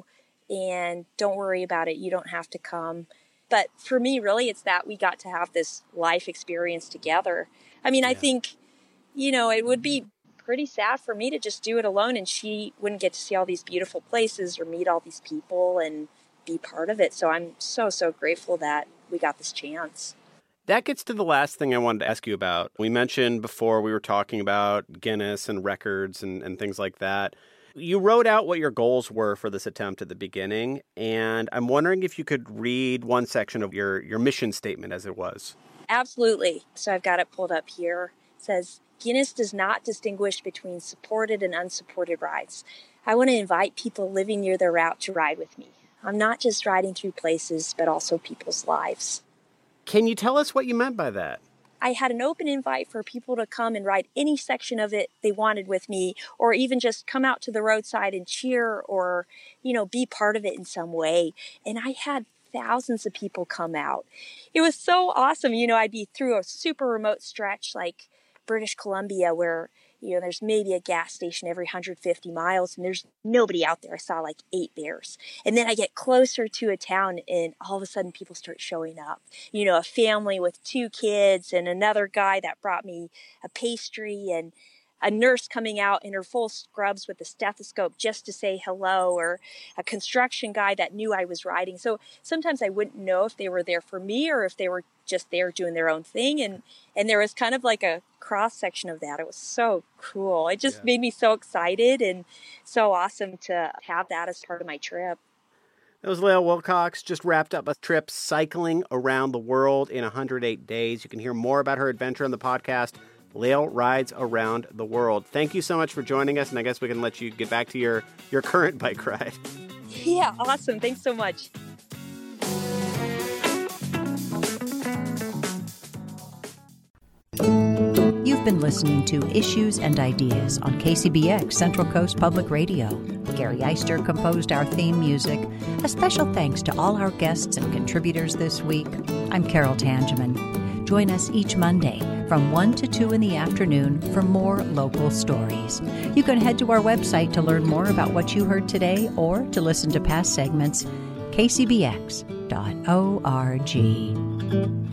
[SPEAKER 3] and don't worry about it. You don't have to come. But for me, really, it's that we got to have this life experience together. I mean, yeah. I think, you know, it would be pretty sad for me to just do it alone and she wouldn't get to see all these beautiful places or meet all these people and be part of it. So I'm so, so grateful that we got this chance.
[SPEAKER 7] That gets to the last thing I wanted to ask you about. We mentioned before we were talking about Guinness and records and, and things like that. You wrote out what your goals were for this attempt at the beginning, and I'm wondering if you could read one section of your, your mission statement as it was.
[SPEAKER 3] Absolutely. So I've got it pulled up here. It says, Guinness does not distinguish between supported and unsupported rides. I want to invite people living near their route to ride with me. I'm not just riding through places, but also people's lives.
[SPEAKER 7] Can you tell us what you meant by that?
[SPEAKER 3] I had an open invite for people to come and ride any section of it they wanted with me, or even just come out to the roadside and cheer or, you know, be part of it in some way. And I had thousands of people come out. It was so awesome. You know, I'd be through a super remote stretch like British Columbia where, you know, there's maybe a gas station every one hundred fifty miles and there's nobody out there. I saw like eight bears. And then I get closer to a town and all of a sudden people start showing up. You know, a family with two kids and another guy that brought me a pastry and a nurse coming out in her full scrubs with a stethoscope just to say hello, or a construction guy that knew I was riding. So sometimes I wouldn't know if they were there for me or if they were just there doing their own thing. And, and there was kind of like a cross section of that. It was so cool. It just yeah. made me so excited and so awesome to have that as part of my trip.
[SPEAKER 7] That was Lael Wilcox, just wrapped up a trip cycling around the world in one hundred eight days. You can hear more about her adventure on the podcast, Lael Rides Around the World. Thank you so much for joining us, and I guess we can let you get back to your, your current bike ride.
[SPEAKER 3] Yeah, awesome. Thanks so much.
[SPEAKER 1] You've been listening to Issues and Ideas on K C B X Central Coast Public Radio. Gary Eister composed our theme music. A special thanks to all our guests and contributors this week. I'm Carol Tangeman. Join us each Monday from one to two in the afternoon for more local stories. You can head to our website to learn more about what you heard today or to listen to past segments, k c b x dot org.